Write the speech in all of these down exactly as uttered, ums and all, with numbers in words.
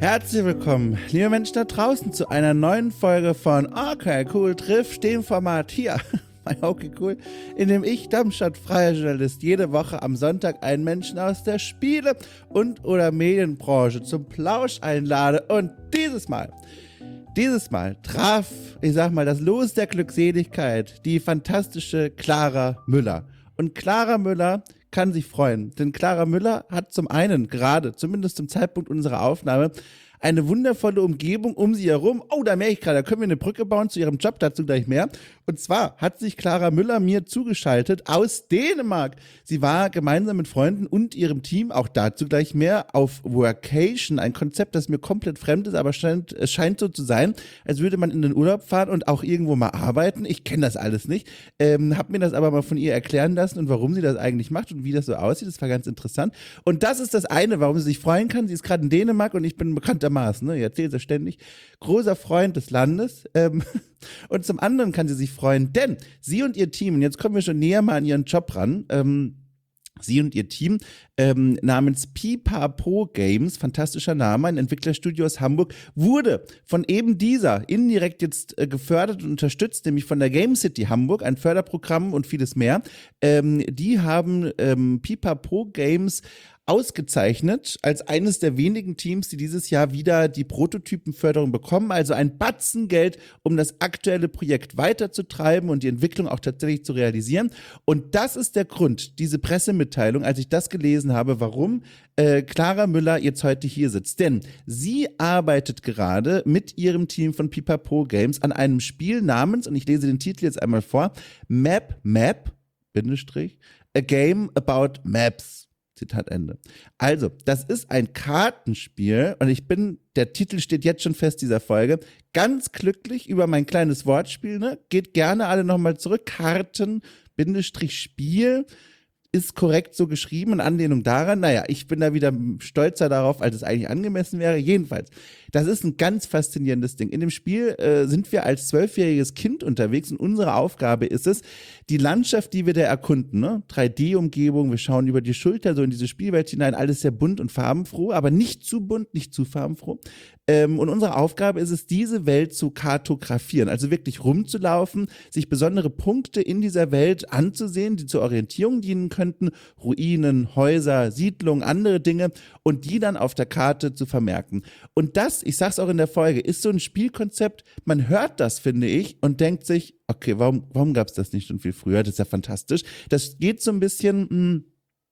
Herzlich willkommen, liebe Menschen da draußen, zu einer neuen Folge von Okay Cool trifft, dem Format hier bei Okay Cool, in dem ich, Darmstadt freier Journalist, jede Woche am Sonntag einen Menschen aus der Spiele- und oder Medienbranche zum Plausch einlade. Und dieses Mal, dieses Mal traf, ich sag mal, das Los der Glückseligkeit, die fantastische Clara Müller. Und Clara Müller kann sich freuen, denn Clara Müller hat zum einen gerade, zumindest zum Zeitpunkt unserer Aufnahme, eine wundervolle Umgebung um sie herum. Oh, da merke ich gerade, da können wir eine Brücke bauen zu ihrem Job, dazu gleich mehr. Und zwar hat sich Clara Müller mir zugeschaltet aus Dänemark. Sie war gemeinsam mit Freunden und ihrem Team, auch dazu gleich mehr, auf Workation, ein Konzept, das mir komplett fremd ist, aber scheint, es scheint so zu sein, als würde man in den Urlaub fahren und auch irgendwo mal arbeiten. Ich kenne das alles nicht, ähm, habe mir das aber mal von ihr erklären lassen und warum sie das eigentlich macht und wie das so aussieht. Das war ganz interessant. Und das ist das eine, warum sie sich freuen kann. Sie ist gerade in Dänemark und ich bin bekanntermaßen, ne, ich erzähle es ständig, großer Freund des Landes. Ähm, und zum anderen kann sie sich freuen, denn sie und ihr Team, und jetzt kommen wir schon näher mal an ihren Job ran, ähm, sie und ihr Team ähm, namens Pipapo Games, fantastischer Name, ein Entwicklerstudio aus Hamburg, wurde von eben dieser indirekt jetzt äh, gefördert und unterstützt, nämlich von der Game City Hamburg, ein Förderprogramm und vieles mehr. Ähm, die haben ähm, Pipapo Games ausgezeichnet als eines der wenigen Teams, die dieses Jahr wieder die Prototypenförderung bekommen, also ein Batzen Geld, um das aktuelle Projekt weiterzutreiben und die Entwicklung auch tatsächlich zu realisieren. Und das ist der Grund, diese Pressemitteilung, als ich das gelesen habe, warum äh, Clara Müller jetzt heute hier sitzt. Denn sie arbeitet gerade mit ihrem Team von Pipapo Games an einem Spiel namens, und ich lese den Titel jetzt einmal vor, Map Map, Bindestrich, a game about maps. Zitat Ende. Also, das ist ein Kartenspiel und ich bin, der Titel steht jetzt schon fest dieser Folge, ganz glücklich über mein kleines Wortspiel, ne? Geht gerne alle nochmal zurück, Karten, Bindestrich, Spiel, ist korrekt so geschrieben, in Anlehnung daran. Naja, ich bin da wieder stolzer darauf, als es eigentlich angemessen wäre. Jedenfalls, das ist ein ganz faszinierendes Ding. In dem Spiel äh, sind wir als zwölfjähriges Kind unterwegs und unsere Aufgabe ist es, die Landschaft, die wir da erkunden, ne? drei D-Umgebung, wir schauen über die Schulter so in diese Spielwelt hinein, alles sehr bunt und farbenfroh, aber nicht zu bunt, nicht zu farbenfroh. Ähm, und unsere Aufgabe ist es, diese Welt zu kartografieren, also wirklich rumzulaufen, sich besondere Punkte in dieser Welt anzusehen, die zur Orientierung dienen könnten, Ruinen, Häuser, Siedlungen, andere Dinge und die dann auf der Karte zu vermerken. Und das, ich sag's auch in der Folge, ist so ein Spielkonzept, man hört das, finde ich, und denkt sich, okay, warum, warum gab's das nicht schon viel früher? Das ist ja fantastisch. Das geht so ein bisschen mh,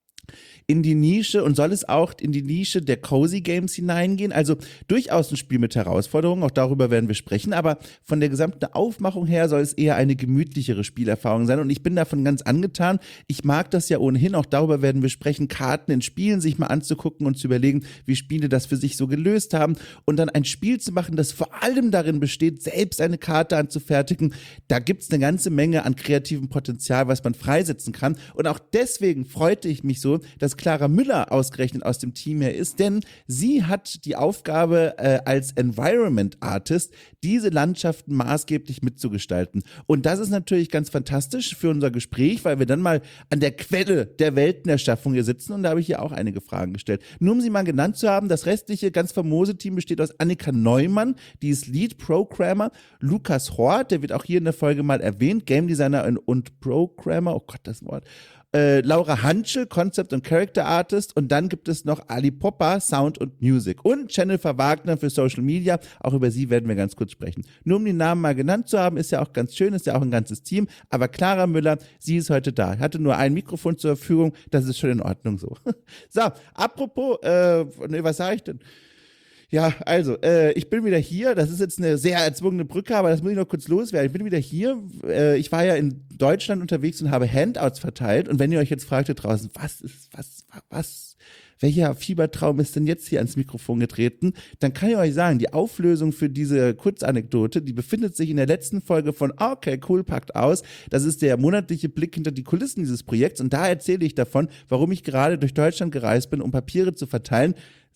in die Nische und soll es auch in die Nische der Cozy Games hineingehen. Also durchaus ein Spiel mit Herausforderungen, auch darüber werden wir sprechen, aber von der gesamten Aufmachung her soll es eher eine gemütlichere Spielerfahrung sein und ich bin davon ganz angetan. Ich mag das ja ohnehin, auch darüber werden wir sprechen, Karten in Spielen sich mal anzugucken und zu überlegen, wie Spiele das für sich so gelöst haben und dann ein Spiel zu machen, das vor allem darin besteht, selbst eine Karte anzufertigen. Da gibt es eine ganze Menge an kreativem Potenzial, was man freisetzen kann und auch deswegen freute ich mich so, dass Clara Müller ausgerechnet aus dem Team her ist, denn sie hat die Aufgabe äh, als Environment Artist, diese Landschaften maßgeblich mitzugestalten. Und das ist natürlich ganz fantastisch für unser Gespräch, weil wir dann mal an der Quelle der Weltenerschaffung hier sitzen und da habe ich hier auch einige Fragen gestellt. Nur um sie mal genannt zu haben, das restliche ganz famose Team besteht aus Annika Neumann, die ist Lead Programmer, Lukas Hort, der wird auch hier in der Folge mal erwähnt, Game Designer und, und Programmer, oh Gott, das Wort, Äh, Laura Hanschel, Concept und Character Artist und dann gibt es noch Ali Popper, Sound und Music und Jennifer Wagner für Social Media, auch über sie werden wir ganz kurz sprechen. Nur um die Namen mal genannt zu haben, ist ja auch ganz schön, ist ja auch ein ganzes Team, aber Clara Müller, sie ist heute da, hatte nur ein Mikrofon zur Verfügung, das ist schon in Ordnung so. So, apropos, äh, nee, was sage ich denn? Ja, also, äh, ich bin wieder hier. Das ist jetzt eine sehr erzwungene Brücke, aber das muss ich noch kurz loswerden. Ich bin wieder hier. Äh, ich war ja in Deutschland unterwegs und habe Handouts verteilt. Und wenn ihr euch jetzt fragt da draußen, was ist, was, was, welcher Fiebertraum ist denn jetzt hier ans Mikrofon getreten, dann kann ich euch sagen, die Auflösung für diese Kurzanekdote, die befindet sich in der letzten Folge von Okay Cool packt aus. Das ist der monatliche Blick hinter die Kulissen dieses Projekts. Und da erzähle ich davon, warum ich gerade durch Deutschland gereist bin, um Papiere zu verteilen.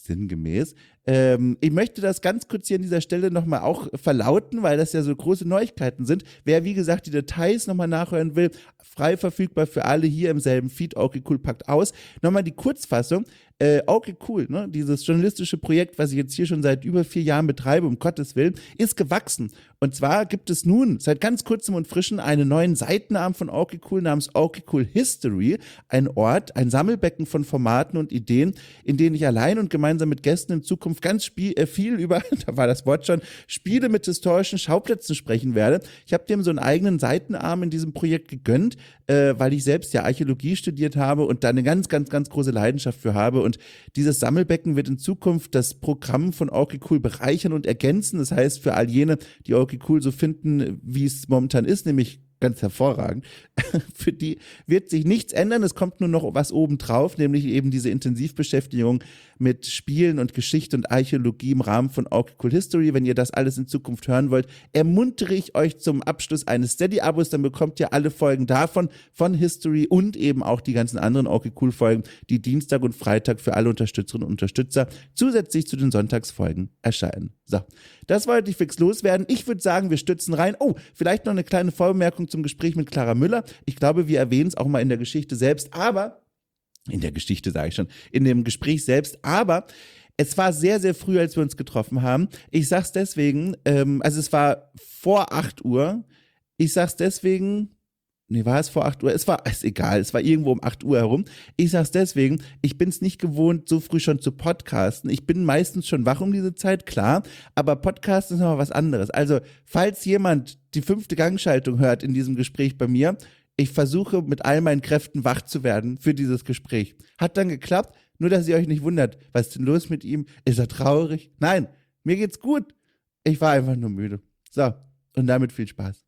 sinngemäß. Ähm, ich möchte das ganz kurz hier an dieser Stelle nochmal auch verlauten, weil das ja so große Neuigkeiten sind. Wer, wie gesagt, die Details nochmal nachhören will, frei verfügbar für alle hier im selben Feed. Okay, cool, packt aus. Nochmal die Kurzfassung. Äh, okay, cool, ne? Dieses journalistische Projekt, was ich jetzt hier schon seit über vier Jahren betreibe, um Gottes Willen, ist gewachsen. Und zwar gibt es nun seit ganz kurzem und frischen einen neuen Seitenarm von Okay Cool namens Okay Cool History. Ein Ort, ein Sammelbecken von Formaten und Ideen, in denen ich allein und gemeinsam mit Gästen in Zukunft ganz spiel, äh, viel über, da war das Wort schon, Spiele mit historischen Schauplätzen sprechen werde. Ich habe dem so einen eigenen Seitenarm in diesem Projekt gegönnt, äh, weil ich selbst ja Archäologie studiert habe und da eine ganz, ganz, ganz große Leidenschaft für habe. Und dieses Sammelbecken wird in Zukunft das Programm von Okay Cool bereichern und ergänzen. Das heißt, für all jene, die Okay Cool so finden, wie es momentan ist, nämlich ganz hervorragend. Für die wird sich nichts ändern. Es kommt nur noch was obendrauf, nämlich eben diese Intensivbeschäftigung mit Spielen und Geschichte und Archäologie im Rahmen von Okay Cool History. Wenn ihr das alles in Zukunft hören wollt, ermuntere ich euch zum Abschluss eines Steady-Abos. Dann bekommt ihr alle Folgen davon, von History und eben auch die ganzen anderen Okay Cool Folgen, die Dienstag und Freitag für alle Unterstützerinnen und Unterstützer zusätzlich zu den Sonntagsfolgen erscheinen. So, das wollte ich fix loswerden. Ich würde sagen, wir stützen rein. Oh, vielleicht noch eine kleine Vorbemerkung zum Gespräch mit Clara Müller. Ich glaube, wir erwähnen es auch mal in der Geschichte selbst, aber, in der Geschichte sage ich schon, in dem Gespräch selbst, aber es war sehr, sehr früh, als wir uns getroffen haben. Ich sag's deswegen, ähm, also es war vor acht Uhr. Ich sag's deswegen, nee, war es vor acht Uhr? Es war, ist egal, es war irgendwo um acht Uhr herum. Ich sag's deswegen, ich bin's nicht gewohnt, so früh schon zu podcasten. Ich bin meistens schon wach um diese Zeit, klar, aber Podcasten ist nochmal was anderes. Also, falls jemand die fünfte Gangschaltung hört in diesem Gespräch bei mir, ich versuche mit all meinen Kräften wach zu werden für dieses Gespräch. Hat dann geklappt, nur dass ihr euch nicht wundert, was ist denn los mit ihm? Ist er traurig? Nein, mir geht's gut. Ich war einfach nur müde. So, und damit viel Spaß.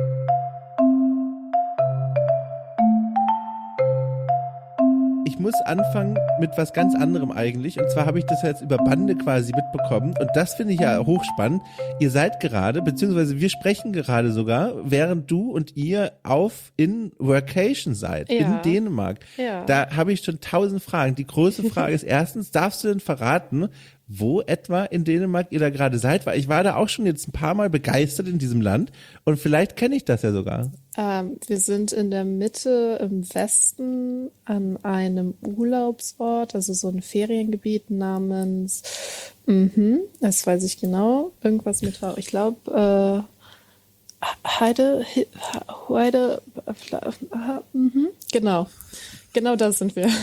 Ich muss anfangen mit was ganz anderem eigentlich. Und zwar habe ich das jetzt über Bande quasi mitbekommen. Und das finde ich ja hochspannend. Ihr seid gerade, beziehungsweise wir sprechen gerade sogar, während du und ihr auf in Workation seid, Ja. in Dänemark. Ja. Da habe ich schon tausend Fragen. Die große Frage ist erstens, darfst du denn verraten, wo etwa in Dänemark ihr da gerade seid? Weil ich war da auch schon jetzt ein paar Mal begeistert in diesem Land. Und vielleicht kenne ich das ja sogar. Ähm, wir sind in der Mitte im Westen an einem Urlaubsort, also so ein Feriengebiet namens, mhm, das weiß ich genau, irgendwas mit, ich glaube, äh, Heide, He- Heide, mhm, genau, genau das sind wir.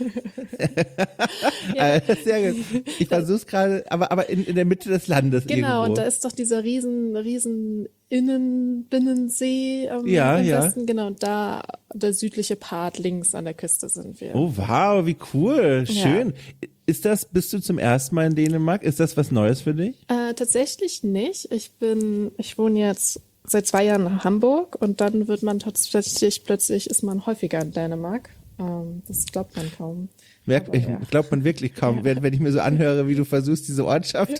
Ja. Äh, Sehr gut. Ich versuche es gerade, aber, aber in, in der Mitte des Landes Genau, irgendwo. und da ist doch dieser riesen, riesen Innen, Binnensee ähm, Ja, im ja. Westen, genau, und da der südliche Part links an der Küste sind wir. Oh, wow, wie cool. Schön. Ist das, bist du zum ersten Mal in Dänemark? Ist das was Neues für dich? Äh, tatsächlich nicht. Ich bin, ich wohne jetzt seit zwei Jahren in Hamburg und dann wird man tatsächlich, plötzlich ist man häufiger in Dänemark. Ähm, das glaubt man kaum. Merk, Aber ich ja. glaubt man wirklich kaum, Ja. wenn, wenn ich mir so anhöre, wie du versuchst, diese Ortschaft.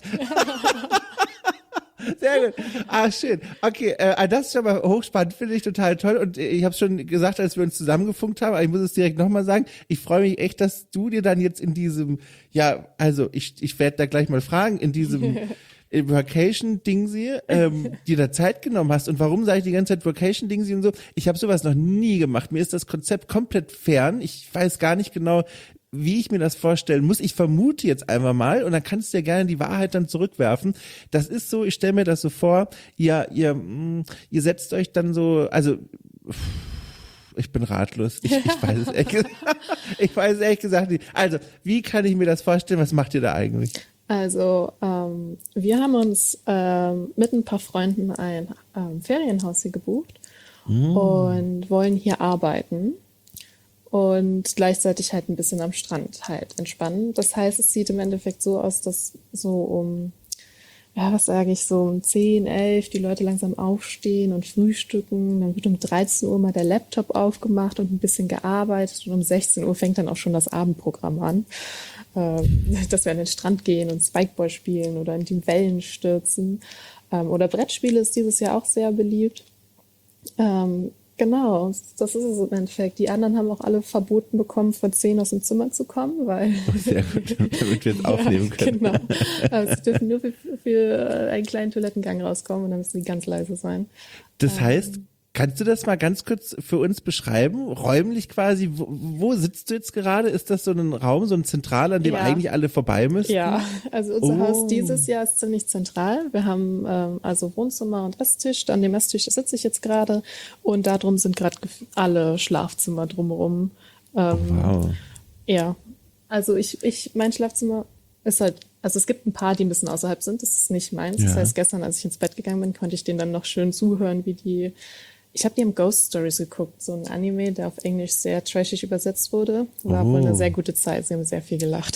Sehr gut. Ah, schön. Okay, äh, das ist aber hochspannend, finde ich total toll. Und ich habe es schon gesagt, als wir uns zusammengefunkt haben, aber ich muss es direkt nochmal sagen, ich freue mich echt, dass du dir dann jetzt in diesem, ja, also ich, ich werde da gleich mal fragen, in diesem Vacation-Dingsy, ähm, dir da Zeit genommen hast. Und warum sage ich die ganze Zeit Vacation-Dingsy und so? Ich habe sowas noch nie gemacht. Mir ist das Konzept komplett fern. Ich weiß gar nicht genau, wie ich mir das vorstellen muss. Ich vermute jetzt einfach mal und dann kannst du ja gerne die Wahrheit dann zurückwerfen. Das ist so, ich stelle mir das so vor, ihr, ihr, mh, ihr setzt euch dann so, also ich bin ratlos. Ich, ich weiß es ehrlich gesagt. Ich weiß es ehrlich gesagt nicht. Also, wie kann ich mir das vorstellen? Was macht ihr da eigentlich? Also ähm, wir haben uns ähm, mit ein paar Freunden ein ähm, Ferienhaus hier gebucht Mm. und wollen hier arbeiten und gleichzeitig halt ein bisschen am Strand halt entspannen. Das heißt, es sieht im Endeffekt so aus, dass so um, ja, was sage ich, so um zehn, elf die Leute langsam aufstehen und frühstücken. Dann wird um dreizehn Uhr mal der Laptop aufgemacht und ein bisschen gearbeitet und um sechzehn Uhr fängt dann auch schon das Abendprogramm an. Ähm, dass wir an den Strand gehen und Spikeball spielen oder in die Wellen stürzen. Ähm, oder Brettspiele ist dieses Jahr auch sehr beliebt. Ähm, Genau, das ist es im Endeffekt. Die anderen haben auch alle verboten bekommen, vor zehn aus dem Zimmer zu kommen, weil... Oh, sehr gut, damit wir jetzt aufnehmen ja, können. genau. Aber sie dürfen nur für, für einen kleinen Toilettengang rauskommen und dann müssen sie ganz leise sein. Das heißt, kannst du das mal ganz kurz für uns beschreiben? Räumlich quasi, wo, wo sitzt du jetzt gerade? Ist das so ein Raum, so ein Zentral, an dem Ja. eigentlich alle vorbei müssten? Ja, also unser Oh. Haus dieses Jahr ist ziemlich zentral. Wir haben ähm, also Wohnzimmer und Esstisch. An dem Esstisch sitze ich jetzt gerade und darum sind gerade gef- alle Schlafzimmer drumherum. Ähm, Wow. Ja, also ich, ich, mein Schlafzimmer ist halt, also es gibt ein paar, die ein bisschen außerhalb sind. Das ist nicht meins. Ja. Das heißt, gestern, als ich ins Bett gegangen bin, konnte ich denen dann noch schön zuhören, wie die. Ich habe die im Ghost Stories geguckt, so ein Anime, der auf Englisch sehr trashig übersetzt wurde. War wohl Oh. eine sehr gute Zeit. Sie haben sehr viel gelacht.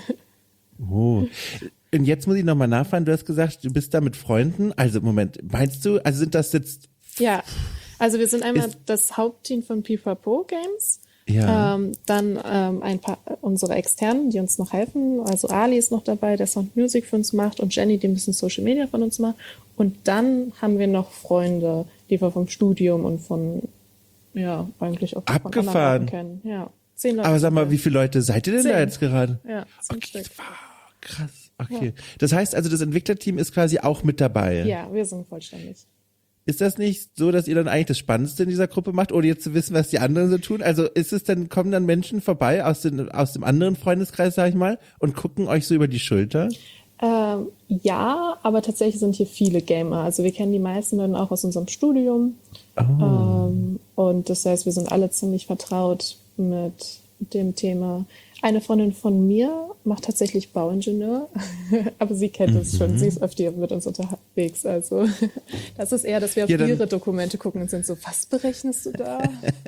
Oh. Und jetzt muss ich nochmal nachfragen, du hast gesagt, du bist da mit Freunden. Also Moment, meinst du, also sind das jetzt, Ja, also wir sind einmal Ist- das Hauptteam von Pipapo Games. ja, Ähm, dann ähm, ein paar unsere Externen, die uns noch helfen. Also Ali ist noch dabei, der Sound Music für uns macht und Jenny, die ein bisschen Social Media von uns macht. Und dann haben wir noch Freunde, die wir vom Studium und von, ja, eigentlich auch von anderen Abgefahren. Orten kennen. Ja, zehn Leute. aber sag sind mal, wir. wie viele Leute seid ihr denn da Zehn. jetzt gerade? Ja, zehn Okay, Stück. wow, krass, okay. Das heißt also, das Entwicklerteam ist quasi auch mit dabei. Ja, wir sind vollständig. Ist das nicht so, dass ihr dann eigentlich das Spannendste in dieser Gruppe macht, ohne jetzt zu wissen, was die anderen so tun? Also ist es dann, kommen dann Menschen vorbei aus, den, aus dem anderen Freundeskreis, sag ich mal, und gucken euch so über die Schulter? Ähm, ja, aber tatsächlich sind hier viele Gamer. Also wir kennen die meisten dann auch aus unserem Studium. Oh. Ähm, und das heißt, wir sind alle ziemlich vertraut mit dem Thema. Eine Freundin von mir macht tatsächlich Bauingenieur, aber sie kennt es schon. Sie ist öfter mit uns unterwegs. Also das ist eher, dass wir auf Ja, dann- ihre Dokumente gucken und sind so, was berechnest du da?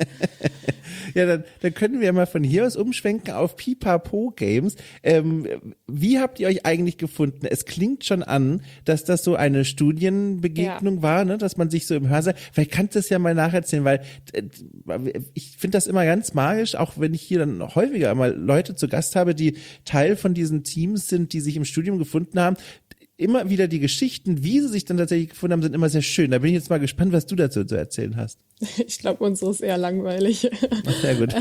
Ja, dann, dann können wir ja mal von hier aus umschwenken auf Pipapo Games. Ähm, wie habt ihr euch eigentlich gefunden? Es klingt schon an, dass das so eine Studienbegegnung Ja. war, ne? Dass man sich so im Hörsaal, vielleicht kannst du es ja mal nacherzählen, weil äh, ich finde das immer ganz magisch, auch wenn ich hier dann häufiger mal Leute zu Gast habe, die Teil von diesen Teams sind, die sich im Studium gefunden haben. Immer wieder die Geschichten, wie sie sich dann tatsächlich gefunden haben, sind immer sehr schön. Da bin ich jetzt mal gespannt, was du dazu zu erzählen hast. Ich glaube, unsere ist eher langweilig. Sehr gut.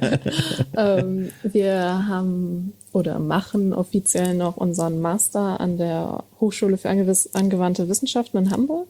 ähm, wir haben oder machen offiziell noch unseren Master an der Hochschule für angewiss- angewandte Wissenschaften in Hamburg.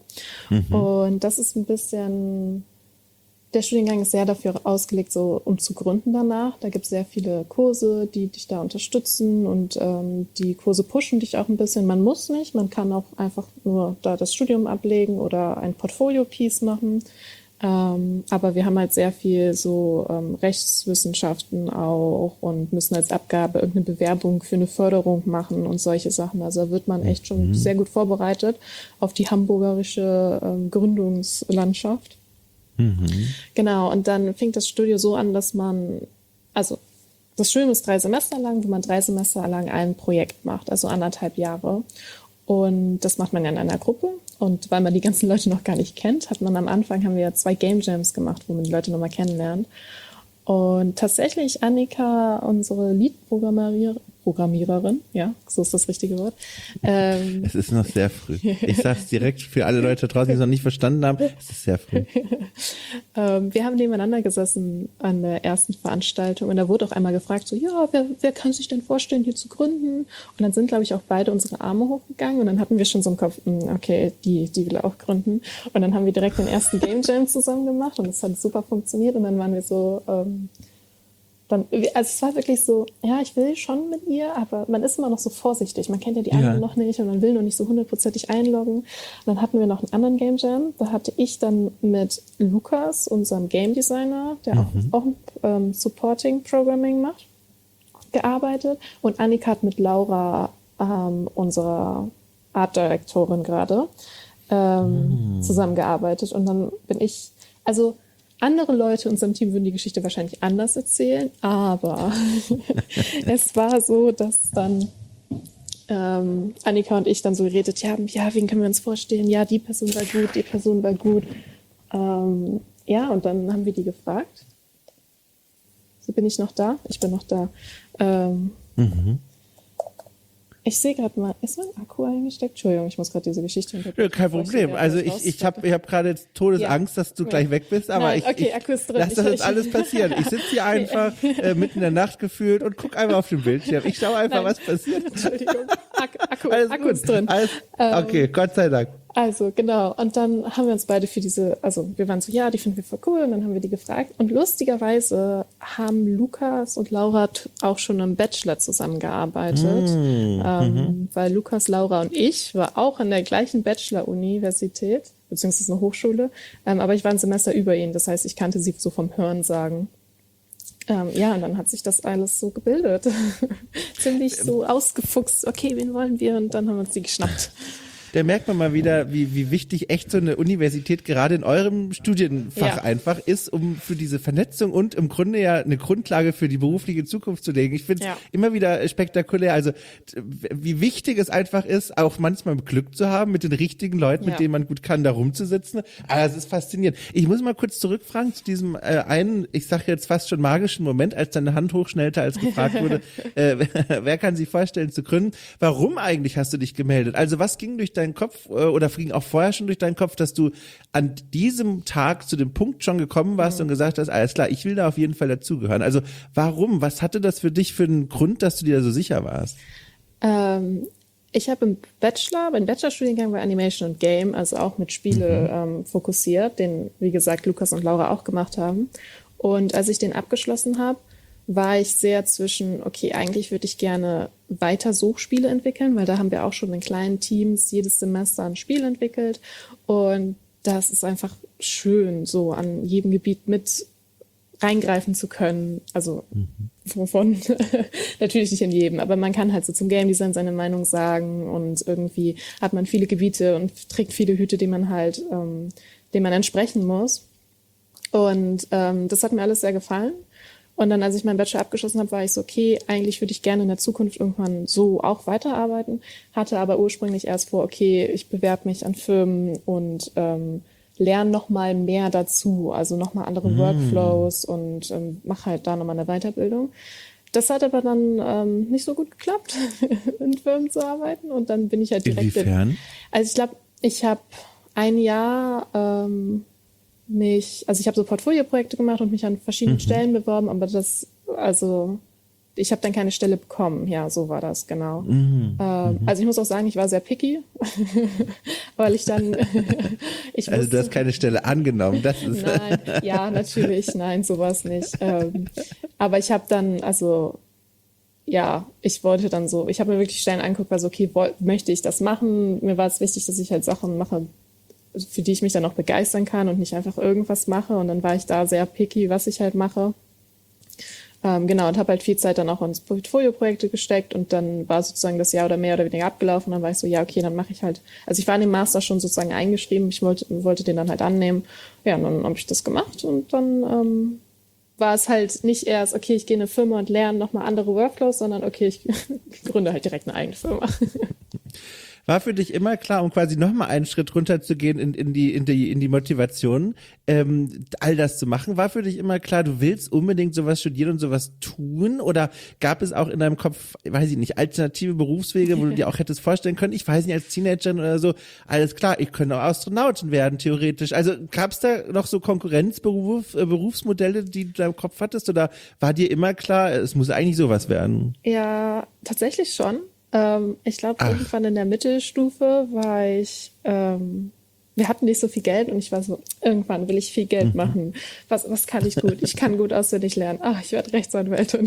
Und das ist ein bisschen, der Studiengang ist sehr dafür ausgelegt, so um zu gründen danach. Da gibt es sehr viele Kurse, die dich da unterstützen und ähm, die Kurse pushen dich auch ein bisschen. Man muss nicht, man kann auch einfach nur da das Studium ablegen oder ein Portfolio-Piece machen. Ähm, aber wir haben halt sehr viel so ähm, Rechtswissenschaften auch und müssen als Abgabe irgendeine Bewerbung für eine Förderung machen und solche Sachen. Also da wird man echt schon sehr gut vorbereitet auf die hamburgerische ähm, Gründungslandschaft. Genau, und dann fing das Studio so an, dass man, also das Studium ist drei Semester lang, wo man drei Semester lang ein Projekt macht, also anderthalb Jahre. Und das macht man ja in einer Gruppe. Und weil man die ganzen Leute noch gar nicht kennt, hat man am Anfang, haben wir zwei Game Jams gemacht, wo man die Leute nochmal kennenlernt. Und tatsächlich Annika, unsere Lead-Programmierer, Programmiererin, ja, so ist das richtige Wort. Ähm, Es ist noch sehr früh. Ich sag's direkt für alle Leute draußen, die es noch nicht verstanden haben, es ist sehr früh. ähm, wir haben nebeneinander gesessen an der ersten Veranstaltung und da wurde auch einmal gefragt, so, ja, wer, wer kann sich denn vorstellen, hier zu gründen? Und dann sind, glaube ich, auch beide unsere Arme hochgegangen und dann hatten wir schon so im Kopf, mh, okay, die, die will auch gründen. Und dann haben wir direkt den ersten Game Jam zusammen gemacht und es hat super funktioniert und dann waren wir so, ähm, dann, also es war wirklich so, ja, ich will schon mit ihr, aber man ist immer noch so vorsichtig. Man kennt ja die Ja. anderen noch nicht und man will noch nicht so hundertprozentig einloggen. Und dann hatten wir noch einen anderen Game Jam. Da hatte ich dann mit Lukas, unserem Game Designer, der auch, auch ähm, Supporting Programming macht, gearbeitet. Und Annika hat mit Laura, ähm, unserer Art Directorin gerade, ähm, zusammengearbeitet. Und dann bin ich, also andere Leute in unserem Team würden die Geschichte wahrscheinlich anders erzählen, aber es war so, dass dann ähm, Annika und ich dann so geredet haben, ja, wen können wir uns vorstellen? Ja, die Person war gut, die Person war gut. Ähm, ja, und dann haben wir die gefragt. So, bin ich noch da? Ich bin noch da. Ähm, Ich sehe gerade mal, ist mein Akku eingesteckt? Entschuldigung, ich muss gerade diese Geschichte Ja, kein Problem. Also ich, ich habe ich hab gerade jetzt Todesangst, ja. dass du ja. gleich weg bist, aber Nein, ich, okay, ich lass das jetzt alles passieren. Ich sitze hier einfach äh, mitten in der Nacht gefühlt und guck einfach auf den Bildschirm. Ich schaue einfach, Nein. was passiert. Entschuldigung, Ak Akku, alles Akku ist drin. Alles, okay, ähm, Gott sei Dank. Also, genau. Und dann haben wir uns beide für diese, also wir waren so, ja, die finden wir voll cool. Und dann haben wir die gefragt. Und lustigerweise haben Lukas und Laura auch schon im Bachelor zusammengearbeitet. Mm, ähm, mhm. Weil Lukas, Laura und ich war auch in der gleichen Bachelor-Universität, beziehungsweise eine Hochschule. Ähm, aber ich war ein Semester über ihnen. Das heißt, ich kannte sie so vom Hörensagen. Ähm, ja, und dann hat sich das alles so gebildet. Ziemlich so ausgefuchst. Okay, wen wollen wir? Und dann haben wir uns die geschnappt. Da merkt man mal wieder, wie, wie wichtig echt so eine Universität gerade in eurem Studienfach ja. einfach ist, um für diese Vernetzung und im Grunde ja eine Grundlage für die berufliche Zukunft zu legen. Ich finde es ja. immer wieder spektakulär. Also wie wichtig es einfach ist, auch manchmal Glück zu haben, mit den richtigen Leuten, ja. mit denen man gut kann, da rumzusitzen. Aber das ist faszinierend. Ich muss mal kurz zurückfragen zu diesem äh, einen, ich sage jetzt fast schon magischen Moment, als deine Hand hochschnellte, als gefragt wurde, äh, wer, wer kann sich vorstellen zu gründen? Warum eigentlich hast du dich gemeldet? Also was ging durch dein Kopf oder ging auch vorher schon durch deinen Kopf, dass du an diesem Tag zu dem Punkt schon gekommen warst mhm. und gesagt hast, alles klar, ich will da auf jeden Fall dazugehören. Also warum? Was hatte das für dich für einen Grund, dass du dir da so sicher warst? Ähm, ich habe im Bachelor, mein Bachelorstudiengang war Animation und Game, also auch mit Spiele mhm. ähm, fokussiert, den, wie gesagt, Lukas und Laura auch gemacht haben. Und als ich den abgeschlossen habe, war ich sehr zwischen, okay, eigentlich würde ich gerne weiter Suchspiele entwickeln, weil da haben wir auch schon in kleinen Teams jedes Semester ein Spiel entwickelt und das ist einfach schön, so an jedem Gebiet mit reingreifen zu können, also mhm. wovon natürlich nicht in jedem, aber man kann halt so zum Game Design seine Meinung sagen und irgendwie hat man viele Gebiete und trägt viele Hüte, die man halt, ähm, denen man entsprechen muss und ähm, das hat mir alles sehr gefallen. Und dann, als ich meinen Bachelor abgeschlossen habe, war ich so, okay, eigentlich würde ich gerne in der Zukunft irgendwann so auch weiterarbeiten, hatte aber ursprünglich erst vor, okay, ich bewerbe mich an Firmen und ähm, lerne nochmal mehr dazu, also nochmal andere mm. Workflows und ähm, mache halt da nochmal eine Weiterbildung. Das hat aber dann ähm, nicht so gut geklappt, in Firmen zu arbeiten und dann bin ich halt direkt... Inwiefern? In, also ich glaube, ich habe ein Jahr... Ähm, mich, also ich habe so Portfolioprojekte gemacht und mich an verschiedenen mhm. Stellen beworben, aber das, also ich habe dann keine Stelle bekommen. Ja, so war das, genau. Mhm. Ähm, also ich muss auch sagen, ich war sehr picky, weil ich dann ich Also wusste, du hast keine Stelle angenommen, das ist... Nein, ja, natürlich, nein, sowas nicht. Ähm, aber ich habe dann, also ja, ich wollte dann so, ich habe mir wirklich Stellen angeguckt, war so, okay, woll, möchte ich das machen? Mir war es wichtig, dass ich halt Sachen mache, für die ich mich dann auch begeistern kann und nicht einfach irgendwas mache. Und dann war ich da sehr picky, was ich halt mache. Ähm, genau, und habe halt viel Zeit dann auch ins Portfolio-Projekte gesteckt und dann war sozusagen das Jahr oder mehr oder weniger abgelaufen. Und dann war ich so, ja, okay, dann mache ich halt, also ich war in dem Master schon sozusagen eingeschrieben, ich wollte, wollte den dann halt annehmen. Ja, und dann habe ich das gemacht und dann ähm, war es halt nicht erst, okay, ich gehe in eine Firma und lerne nochmal andere Workflows, sondern okay, ich gründe halt direkt eine eigene Firma. War für dich immer klar, um quasi nochmal einen Schritt runterzugehen in, in die, in die, in die Motivation, ähm, all das zu machen? War für dich immer klar, du willst unbedingt sowas studieren und sowas tun? Oder gab es auch in deinem Kopf, weiß ich nicht, alternative Berufswege, wo du dir auch hättest vorstellen können, ich weiß nicht, als Teenagerin oder so, alles klar, ich könnte auch Astronautin werden, theoretisch. Also gab es da noch so Konkurrenzberuf, äh, Berufsmodelle, die du in deinem Kopf hattest? Oder war dir immer klar, es muss eigentlich sowas werden? Ja, tatsächlich schon. Ähm, ich glaube, irgendwann in der Mittelstufe war ich, ähm, wir hatten nicht so viel Geld und ich war so, irgendwann will ich viel Geld machen. Was, was kann ich gut? Ich kann gut auswendig lernen. Ach, ich werde Rechtsanwältin.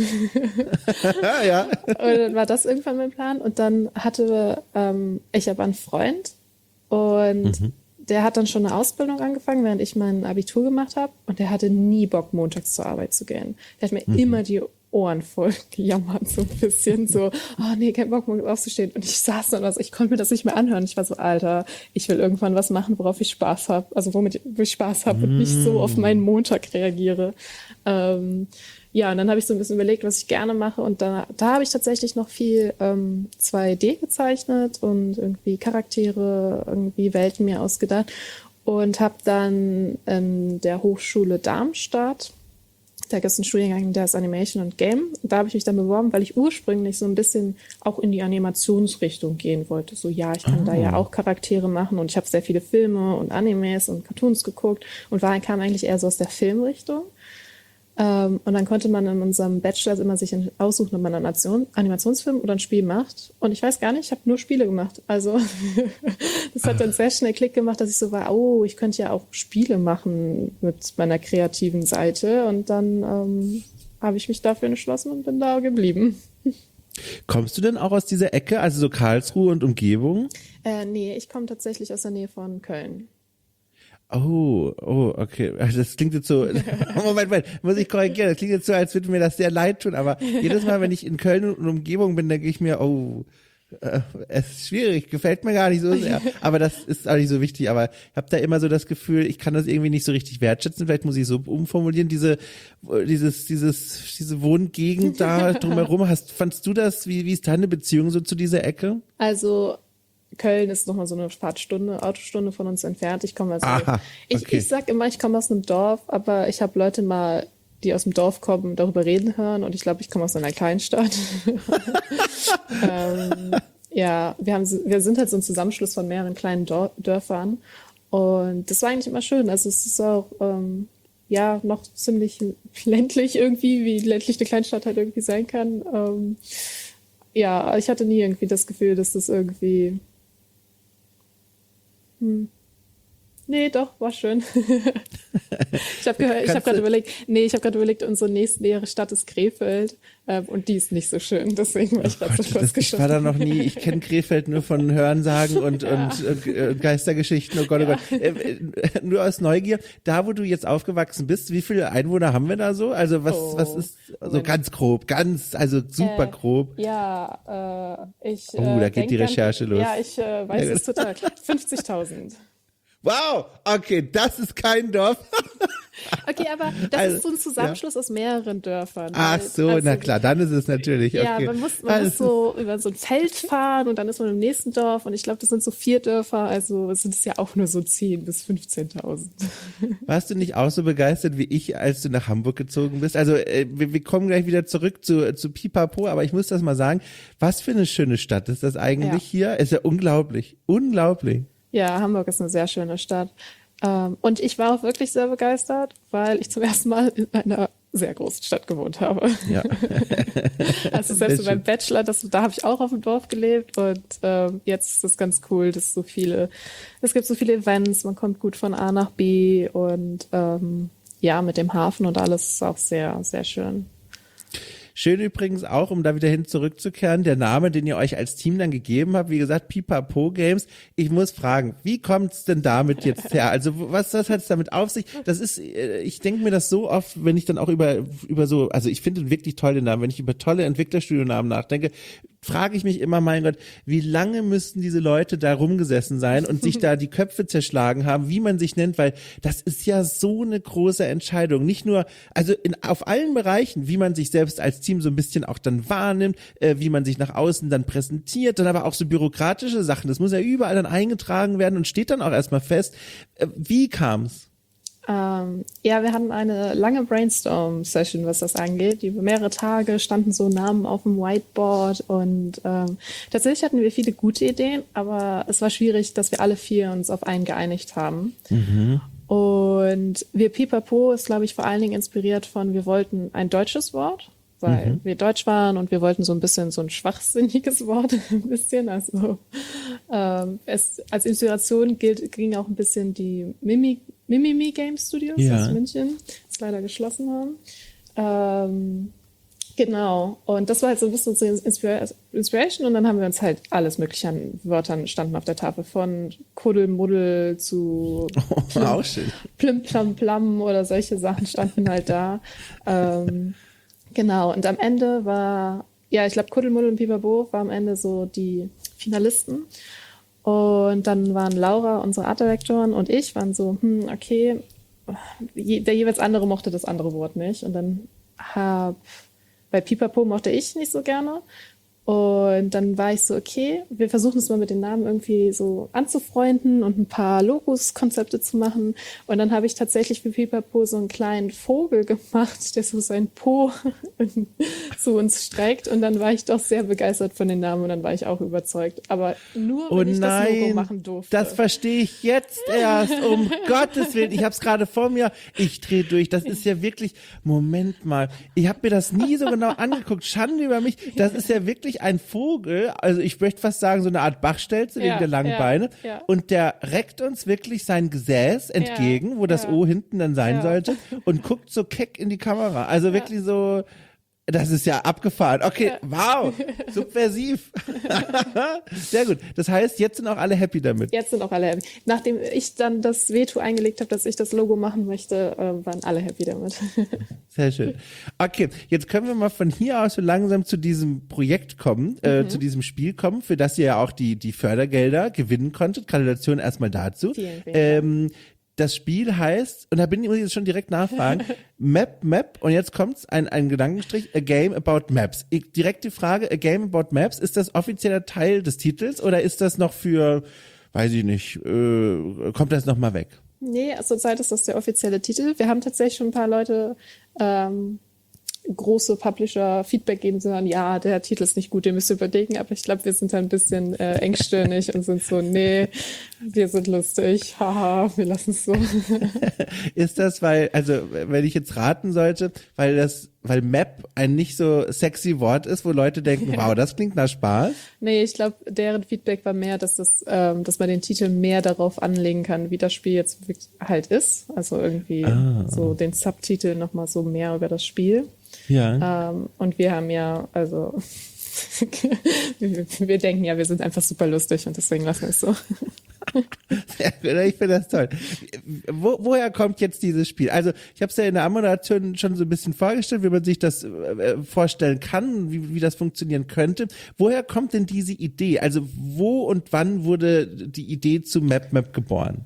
Ja. Und dann war das irgendwann mein Plan. Und dann hatte ähm, ich aber einen Freund und mhm. der hat dann schon eine Ausbildung angefangen, während ich mein Abitur gemacht habe. Und der hatte nie Bock, montags zur Arbeit zu gehen. Der hat mir mhm. immer die Ohren voll gejammert, so ein bisschen so, oh nee, kein Bock, morgens aufzustehen. Und ich saß dann, also ich konnte mir das nicht mehr anhören. Ich war so, Alter, ich will irgendwann was machen, worauf ich Spaß habe, also womit ich Spaß habe und nicht so auf meinen Montag reagiere. Ähm, ja, und dann habe ich so ein bisschen überlegt, was ich gerne mache. Und da, da habe ich tatsächlich noch viel ähm, zwei D gezeichnet und irgendwie Charaktere, irgendwie Welten mir ausgedacht. Und habe dann in der Hochschule Darmstadt Da gibt es einen Studiengang, der ist Animation und Game. Und da habe ich mich dann beworben, weil ich ursprünglich so ein bisschen auch in die Animationsrichtung gehen wollte. So, ja, ich kann oh. da ja auch Charaktere machen und ich habe sehr viele Filme und Animes und Cartoons geguckt und war, kam eigentlich eher so aus der Filmrichtung. Ähm, und dann konnte man in unserem Bachelor immer sich aussuchen, ob man einen Animation, Animationsfilm oder ein Spiel macht. Und ich weiß gar nicht, ich habe nur Spiele gemacht. Also das hat dann sehr schnell Klick gemacht, dass ich so war, oh, ich könnte ja auch Spiele machen mit meiner kreativen Seite. Und dann ähm, habe ich mich dafür entschlossen und bin da geblieben. Kommst du denn auch aus dieser Ecke, also so Karlsruhe und Umgebung? Äh, nee, ich komme tatsächlich aus der Nähe von Köln. Oh, oh, okay. Das klingt jetzt so, Moment, Moment, muss ich korrigieren. Das klingt jetzt so, als würde mir das sehr leid tun, aber jedes Mal, wenn ich in Köln und Umgebung bin, denke ich mir, oh, äh, es ist schwierig, gefällt mir gar nicht so sehr. Aber das ist auch nicht so wichtig, aber ich habe da immer so das Gefühl, ich kann das irgendwie nicht so richtig wertschätzen. Vielleicht muss ich so umformulieren, diese, dieses, dieses, diese Wohngegend da drumherum. Hast, fandst du das, wie, wie ist deine Beziehung so zu dieser Ecke? Also, Köln ist nochmal so eine Fahrtstunde, Autostunde von uns entfernt. Ich komme also, Aha, okay. ich, ich sag immer, ich komme aus einem Dorf, aber ich habe Leute mal, die aus dem Dorf kommen, darüber reden hören und ich glaube, ich komme aus einer Kleinstadt. ähm, ja, wir haben, wir sind halt so ein Zusammenschluss von mehreren kleinen Dor- Dörfern und das war eigentlich immer schön. Also es ist auch, ähm, ja, noch ziemlich ländlich irgendwie, wie ländlich eine Kleinstadt halt irgendwie sein kann. Ähm, ja, ich hatte nie irgendwie das Gefühl, dass das irgendwie Hm. Nee, doch, war schön. ich habe gehört, ich habe gerade überlegt, nee, ich habe gerade überlegt, unsere nächstnähere Stadt ist Krefeld ähm, und die ist nicht so schön, deswegen war ich gerade so kurz das, Ich war da noch nie, ich kenne Krefeld nur von Hörensagen und, ja. und äh, Geistergeschichten, oh Gott, ja. oh Gott. Äh, äh, nur aus Neugier, da wo du jetzt aufgewachsen bist, wie viele Einwohner haben wir da so? Also was, oh, was ist, so also ganz grob, ganz, also super äh, grob. Ja, äh, ich Oh, da geht die Recherche dann, los. Ja, ich äh, weiß ja, es total. fünfzigtausend. Wow, okay, das ist kein Dorf. Okay, aber das also, ist so ein Zusammenschluss ja. aus mehreren Dörfern. Ach halt. so, also, na klar, dann ist es natürlich. Ja, okay. man muss, man muss so über so ein Feld fahren und dann ist man im nächsten Dorf und ich glaube, das sind so vier Dörfer, also es sind es ja auch nur so zehn bis fünfzehntausend. Warst du nicht auch so begeistert wie ich, als du nach Hamburg gezogen bist? Also äh, wir, wir kommen gleich wieder zurück zu, zu Pipapo, aber ich muss das mal sagen, was für eine schöne Stadt ist das eigentlich ja. hier? Ist ja unglaublich, unglaublich. Ja, Hamburg ist eine sehr schöne Stadt. Ähm, und ich war auch wirklich sehr begeistert, weil ich zum ersten Mal in einer sehr großen Stadt gewohnt habe. Ja. Also selbst beim Bachelor, das, da habe ich auch auf dem Dorf gelebt und ähm, jetzt ist es ganz cool, dass so viele, es gibt so viele Events, man kommt gut von A nach B und ähm, ja, mit dem Hafen und alles ist auch sehr, sehr schön. Schön übrigens auch, um da wieder hin zurückzukehren, der Name, den ihr euch als Team dann gegeben habt, wie gesagt, Pipapo Games. Ich muss fragen, wie kommt's denn damit jetzt her? Also was, was hat's damit auf sich? Das ist, ich denke mir das so oft, wenn ich dann auch über über so, also ich finde wirklich toll den Namen, wenn ich über tolle Entwicklerstudio-Namen nachdenke, frage ich mich immer, mein Gott, wie lange müssten diese Leute da rumgesessen sein und sich da die Köpfe zerschlagen haben, wie man sich nennt, weil das ist ja so eine große Entscheidung. Nicht nur, also in, auf allen Bereichen, wie man sich selbst als Team so ein bisschen auch dann wahrnimmt, äh, wie man sich nach außen dann präsentiert, dann aber auch so bürokratische Sachen. Das muss ja überall dann eingetragen werden und steht dann auch erstmal fest. Äh, wie kam's? Ähm, ja, wir hatten eine lange Brainstorm-Session, was das angeht. Über mehrere Tage standen so Namen auf dem Whiteboard und ähm, tatsächlich hatten wir viele gute Ideen, aber es war schwierig, dass wir alle vier uns auf einen geeinigt haben. Mhm. Und wir Pipapo ist, glaube ich, vor allen Dingen inspiriert von, wir wollten ein deutsches Wort, weil mhm. wir deutsch waren und wir wollten so ein bisschen so ein schwachsinniges Wort, ein bisschen, also ähm, es als Inspiration gilt, ging auch ein bisschen die Mimi Mimimi Game Studios ja. aus München, das leider geschlossen haben. Ähm, genau. Und das war halt so ein bisschen so Inspira- Inspiration und dann haben wir uns halt alles mögliche an Wörtern standen auf der Tafel von Kuddelmuddel zu oh, auch schön. Plim Plam Plam oder solche Sachen standen halt da. Ähm, genau. Und am Ende war, ja, ich glaube Kuddelmuddel und Pipapo war am Ende so die Finalisten. Und dann waren Laura, unsere Artdirektorin, und ich waren so, hm, okay, der jeweils andere mochte das andere Wort nicht. Und dann hab, bei Pipapo mochte ich nicht so gerne. Und dann war ich so, okay, wir versuchen es mal mit den Namen irgendwie so anzufreunden und ein paar Logos-Konzepte zu machen. Und dann habe ich tatsächlich für Pipapo so einen kleinen Vogel gemacht, der so sein Po zu uns streckt. Und dann war ich doch sehr begeistert von den Namen und dann war ich auch überzeugt. Aber nur, wenn oh ich nein, das Logo machen durfte. Das verstehe ich jetzt erst, um Gottes Willen. Ich habe es gerade vor mir, ich drehe durch. Das ist ja wirklich, Moment mal, ich habe mir das nie so genau angeguckt. Schande über mich. Das ist ja wirklich ein Vogel, also ich möchte fast sagen, so eine Art Bachstelze wegen Ja, der langen ja, Beine. ja. Und der reckt uns wirklich sein Gesäß entgegen, Ja, wo das ja. O hinten dann sein Ja. sollte, und guckt so keck in die Kamera. Also wirklich so, das ist ja abgefahren. Okay, Ja. wow, subversiv. Sehr gut. Das heißt, jetzt sind auch alle happy damit. Jetzt sind auch alle happy. Nachdem ich dann das Veto eingelegt habe, dass ich das Logo machen möchte, äh, waren alle happy damit. Sehr schön. Okay, jetzt können wir mal von hier aus so langsam zu diesem Projekt kommen, äh, Mhm. zu diesem Spiel kommen, für das ihr ja auch die, die Fördergelder gewinnen konntet. Gratulation erstmal dazu. Vielen, vielen ähm, Das Spiel heißt, und da bin ich, muss ich jetzt schon direkt nachfragen, Map, Map, und jetzt kommt's, ein, ein Gedankenstrich, A Game About Maps. Ich, direkt die Frage, A Game About Maps, ist das offizieller Teil des Titels oder ist das noch für, weiß ich nicht, äh, kommt das nochmal weg? Nee, zurzeit ist das der offizielle Titel. Wir haben tatsächlich schon ein paar Leute, ähm, große Publisher Feedback geben, sondern ja, der Titel ist nicht gut, den müsst ihr überlegen, aber ich glaube, wir sind da ein bisschen äh, engstirnig und sind so, nee, wir sind lustig, haha, wir lassen es so. Ist das, weil, also wenn ich jetzt raten sollte, weil das, weil Map ein nicht so sexy Wort ist, wo Leute denken, wow, das klingt nach Spaß? Nee, ich glaube, deren Feedback war mehr, dass das, ähm, dass man den Titel mehr darauf anlegen kann, wie das Spiel jetzt wirklich halt ist. Also irgendwie Ah. so den Subtitel nochmal so mehr über das Spiel. Ja. Ähm, und wir haben ja, also wir, wir denken ja, wir sind einfach super lustig und deswegen lassen wir es so. Sehr gut, ich finde das toll. Wo, woher kommt jetzt dieses Spiel? Also ich habe es ja in der Anmoderation schon so ein bisschen vorgestellt, wie man sich das äh, vorstellen kann, wie, wie das funktionieren könnte. Woher kommt denn diese Idee? Also wo und wann wurde die Idee zu Map Map geboren?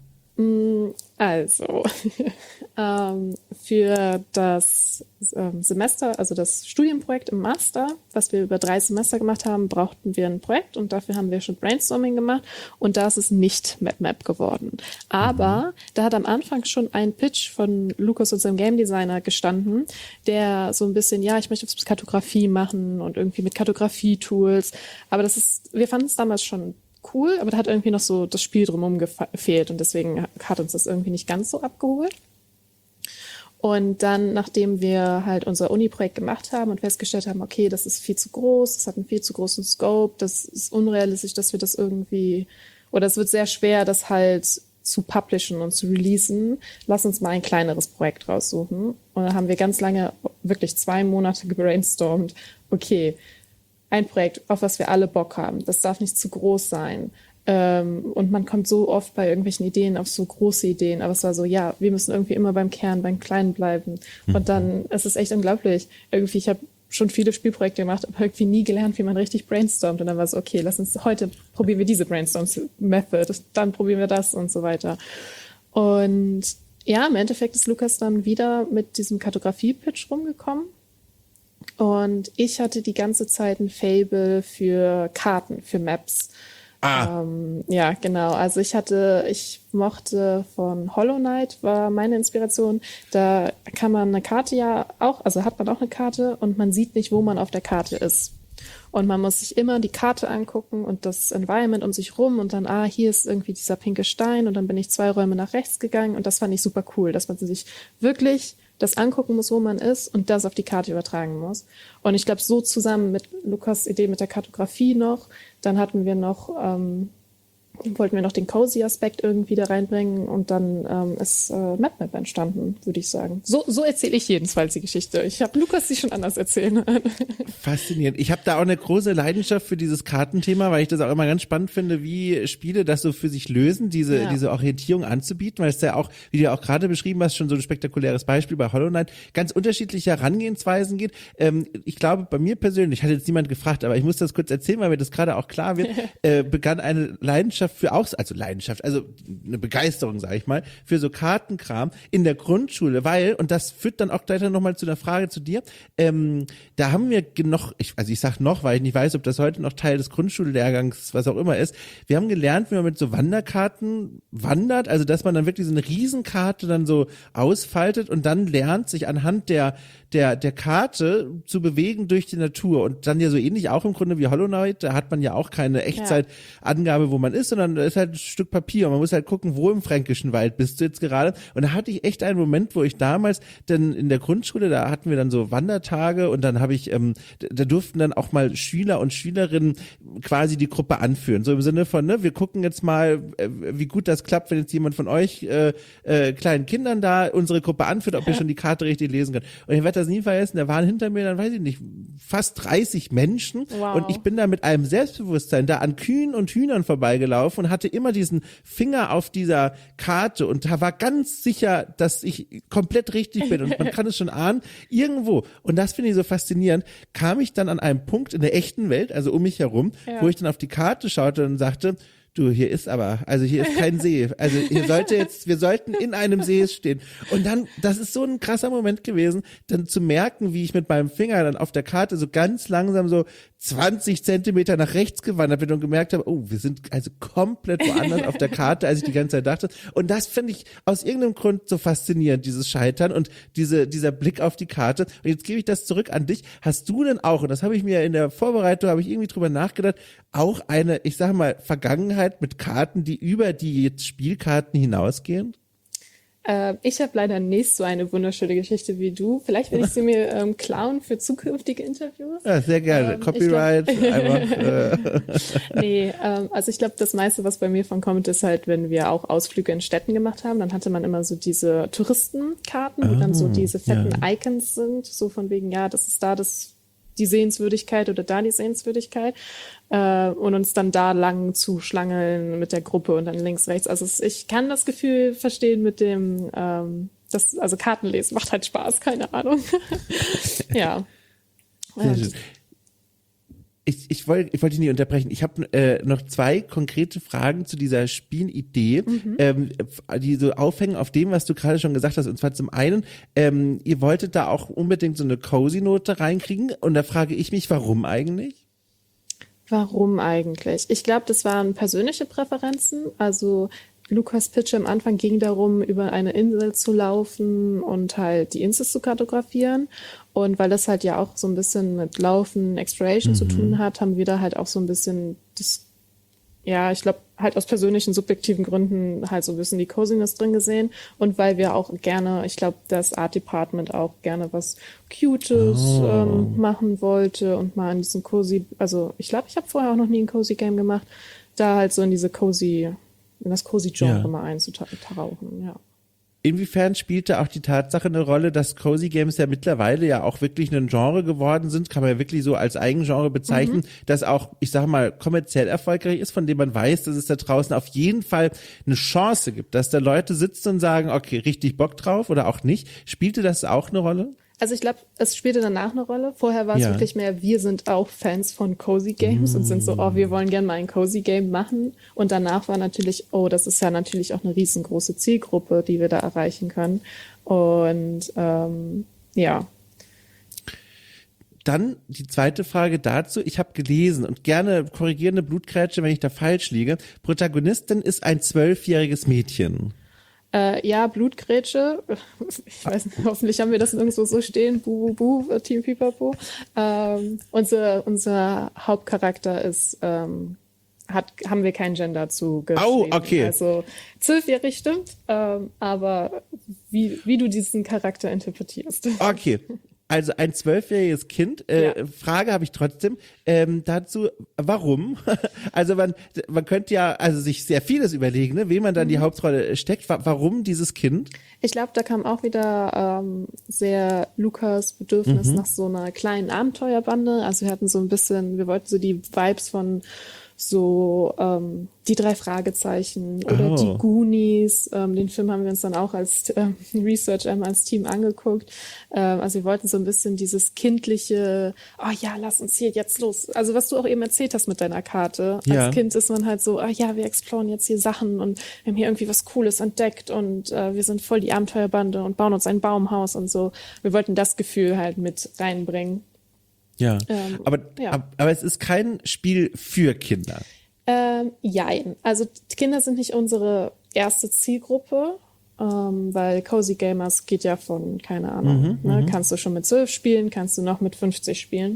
Also, ähm, für das ähm, Semester, also das Studienprojekt im Master, was wir über drei Semester gemacht haben, brauchten wir ein Projekt und dafür haben wir schon Brainstorming gemacht und da ist es nicht MapMap geworden. Aber da hat am Anfang schon ein Pitch von Lukas, unserem Game Designer, gestanden, der so ein bisschen, ja, ich möchte was mit Kartografie machen und irgendwie mit Kartografie-Tools, aber das ist, wir fanden es damals schon cool, aber da hat irgendwie noch so das Spiel drumherum gefehlt und deswegen hat uns das irgendwie nicht ganz so abgeholt. Und dann, nachdem wir halt unser Uni-Projekt gemacht haben und festgestellt haben, okay, das ist viel zu groß, das hat einen viel zu großen Scope, das ist unrealistisch, dass wir das irgendwie, oder es wird sehr schwer, das halt zu publishen und zu releasen, lass uns mal ein kleineres Projekt raussuchen. Und dann haben wir ganz lange, wirklich zwei Monate gebrainstormt, okay, ein Projekt, auf was wir alle Bock haben. Das darf nicht zu groß sein. Ähm, und man kommt so oft bei irgendwelchen Ideen auf so große Ideen. Aber es war so, ja, wir müssen irgendwie immer beim Kern, beim Kleinen bleiben. Mhm. Und dann, es ist echt unglaublich. Irgendwie, ich habe schon viele Spielprojekte gemacht, aber irgendwie nie gelernt, wie man richtig brainstormt. Und dann war es so, okay, lass uns heute probieren wir diese Brainstorm-Method, dann probieren wir das und so weiter. Und ja, im Endeffekt ist Lukas dann wieder mit diesem Kartografie-Pitch rumgekommen. Und ich hatte die ganze Zeit ein Faible für Karten, für Maps. Ah. Ähm, ja, genau. Also ich hatte, ich mochte von Hollow Knight, war meine Inspiration. Da kann man eine Karte ja auch, also hat man auch eine Karte und man sieht nicht, wo man auf der Karte ist. Und man muss sich immer die Karte angucken und das Environment um sich rum und dann, ah, hier ist irgendwie dieser pinke Stein und dann bin ich zwei Räume nach rechts gegangen und das fand ich super cool, dass man sich wirklich das angucken muss, wo man ist und das auf die Karte übertragen muss. Und ich glaube, so zusammen mit Lukas' Idee mit der Kartografie noch, dann hatten wir noch, ähm, wollten wir noch den Cozy-Aspekt irgendwie da reinbringen und dann ähm, ist äh, MapMap entstanden, würde ich sagen. So, so erzähle ich jedenfalls die Geschichte. Ich habe Lukas sie schon anders erzählen. Faszinierend. Ich habe da auch eine große Leidenschaft für dieses Kartenthema, weil ich das auch immer ganz spannend finde, wie Spiele das so für sich lösen, diese Ja. diese Orientierung anzubieten, weil es ja auch, wie du ja auch gerade beschrieben hast, schon so ein spektakuläres Beispiel bei Hollow Knight, ganz unterschiedliche Herangehensweisen geht. Ähm, ich glaube, bei mir persönlich, hat jetzt niemand gefragt, aber ich muss das kurz erzählen, weil mir das gerade auch klar wird, äh, begann eine Leidenschaft Leidenschaft für auch, also Leidenschaft, also eine Begeisterung, sage ich mal, für so Kartenkram in der Grundschule, weil, und das führt dann auch gleich nochmal zu einer Frage zu dir, ähm, da haben wir noch, ich, also ich sag noch, weil ich nicht weiß, ob das heute noch Teil des Grundschullehrgangs, was auch immer ist, wir haben gelernt, wie man mit so Wanderkarten wandert, also dass man dann wirklich so eine Riesenkarte dann so ausfaltet und dann lernt, sich anhand der der der Karte zu bewegen durch die Natur und dann ja so ähnlich auch im Grunde wie Hollow Knight, da hat man ja auch keine Echtzeitangabe, wo man ist, sondern da ist halt ein Stück Papier und man muss halt gucken, wo im Fränkischen Wald bist du jetzt gerade und da hatte ich echt einen Moment, wo ich damals dann in der Grundschule, da hatten wir dann so Wandertage und dann habe ich, ähm, da durften dann auch mal Schüler und Schülerinnen quasi die Gruppe anführen, so im Sinne von, ne, wir gucken jetzt mal, äh, wie gut das klappt, wenn jetzt jemand von euch äh, äh, kleinen Kindern da unsere Gruppe anführt, ob ihr schon die Karte richtig lesen könnt. Und ich werde das nie vergessen, da waren hinter mir dann, weiß ich nicht, fast dreißig Menschen wow. und ich bin da mit einem Selbstbewusstsein da an Kühen und Hühnern vorbeigelaufen und hatte immer diesen Finger auf dieser Karte und da war ganz sicher, dass ich komplett richtig bin und man kann es schon ahnen, irgendwo, und das finde ich so faszinierend, kam ich dann an einem Punkt in der echten Welt, also um mich herum, ja. wo ich dann auf die Karte schaute und sagte, du, hier ist aber, also hier ist kein See. Also hier sollte jetzt, wir sollten in einem See stehen. Und dann, das ist so ein krasser Moment gewesen, dann zu merken, wie ich mit meinem Finger dann auf der Karte so ganz langsam so zwanzig Zentimeter nach rechts gewandert bin und gemerkt habe, oh, wir sind also komplett woanders auf der Karte, als ich die ganze Zeit dachte. Und das finde ich aus irgendeinem Grund so faszinierend, dieses Scheitern und diese, dieser Blick auf die Karte. Und jetzt gebe ich das zurück an dich. Hast du denn auch, und das habe ich mir in der Vorbereitung, habe ich irgendwie drüber nachgedacht, auch eine, ich sage mal, Vergangenheit mit Karten, die über die jetzt Spielkarten hinausgehen? Äh, ich habe leider nicht so eine wunderschöne Geschichte wie du. Vielleicht will ich sie mir ähm, klauen für zukünftige Interviews. Ja, sehr gerne. Ähm, Copyright. Glaub, einfach, äh. Nee, ähm, also ich glaube, das meiste, was bei mir von kommt, ist halt, wenn wir auch Ausflüge in Städten gemacht haben, dann hatte man immer so diese Touristenkarten, wo oh, dann so diese fetten ja. Icons sind, so von wegen, ja, das ist da das die Sehenswürdigkeit oder da die Sehenswürdigkeit äh, und uns dann da lang zu schlangeln mit der Gruppe und dann links, rechts. Also es, ich kann das Gefühl verstehen mit dem, ähm, das, also Kartenlesen macht halt Spaß, keine Ahnung. ja. Und, Ich, ich wollte ich wollte dich nicht unterbrechen. Ich habe äh, noch zwei konkrete Fragen zu dieser Spielidee, mhm. ähm, die so aufhängen auf dem, was du gerade schon gesagt hast. Und zwar zum einen, ähm, ihr wolltet da auch unbedingt so eine Cozy-Note reinkriegen. Und da frage ich mich, warum eigentlich? Warum eigentlich? Ich glaube, das waren persönliche Präferenzen. Also Lukas Pitch am Anfang ging darum, über eine Insel zu laufen und halt die Insel zu kartografieren. Und weil das halt ja auch so ein bisschen mit Laufen, Exploration mhm. zu tun hat, haben wir da halt auch so ein bisschen das, ja, ich glaube, halt aus persönlichen, subjektiven Gründen halt so ein bisschen die Coziness drin gesehen. Und weil wir auch gerne, ich glaube, das Art Department auch gerne was Cutes oh. ähm, machen wollte und mal in diesen Cozy, also ich glaube, ich habe vorher auch noch nie ein Cozy Game gemacht, da halt so in diese Cozy, in das Cozy-Genre ja. mal einzutauchen, ja. Inwiefern spielte auch die Tatsache eine Rolle, dass Cozy Games ja mittlerweile ja auch wirklich ein Genre geworden sind, kann man ja wirklich so als Eigengenre bezeichnen, mhm. das auch, ich sag mal, kommerziell erfolgreich ist, von dem man weiß, dass es da draußen auf jeden Fall eine Chance gibt, dass da Leute sitzen und sagen, okay, richtig Bock drauf oder auch nicht. Spielte das auch eine Rolle? Also ich glaube, es spielte danach eine Rolle. Vorher war es ja. wirklich mehr, wir sind auch Fans von Cozy Games mm. und sind so, oh, wir wollen gerne mal ein Cozy Game machen. Und danach war natürlich, oh, das ist ja natürlich auch eine riesengroße Zielgruppe, die wir da erreichen können. Und ähm, ja. Dann die zweite Frage dazu. Ich habe gelesen und gerne korrigierende Blutgrätsche, wenn ich da falsch liege. Protagonistin ist ein zwölfjähriges Mädchen. Äh, ja, Blutgrätsche. Ich weiß nicht, hoffentlich haben wir das nirgendwo so stehen. Bu, bu, bu, Team Pipapo. Ähm, unser, unser Hauptcharakter ist, ähm, hat, haben wir kein Gender zu geschrieben. Oh, okay. Also, zwölfjährig stimmt, ähm, aber wie, wie du diesen Charakter interpretierst. Okay. Also ein zwölfjähriges Kind, äh, ja. Frage habe ich trotzdem ähm, dazu, warum? Also man, man könnte ja also sich sehr vieles überlegen, ne, wem man dann mhm. die Hauptrolle steckt. Warum dieses Kind? Ich glaube, da kam auch wieder ähm, sehr Lukas Bedürfnis mhm. nach so einer kleinen Abenteuerbande. Also wir hatten so ein bisschen, wir wollten so die Vibes von so ähm, die drei Fragezeichen oder Oh. die Goonies. Ähm, den Film haben wir uns dann auch als ähm, Research einmal als Team angeguckt. Ähm, also wir wollten so ein bisschen dieses kindliche, oh ja, lass uns hier jetzt los. Also was du auch eben erzählt hast mit deiner Karte. Ja. Als Kind ist man halt so, ah ja, wir exploren jetzt hier Sachen und wir haben hier irgendwie was Cooles entdeckt und äh, wir sind voll die Abenteuerbande und bauen uns ein Baumhaus und so. Wir wollten das Gefühl halt mit reinbringen. Ja, Ähm, aber, ja. ab- aber es ist kein Spiel für Kinder. Ähm, jein. Also Kinder sind nicht unsere erste Zielgruppe, ähm, weil Cozy Gamers geht ja von, keine Ahnung, ne, kannst du schon mit zwölf spielen, kannst du noch mit fünfzig spielen.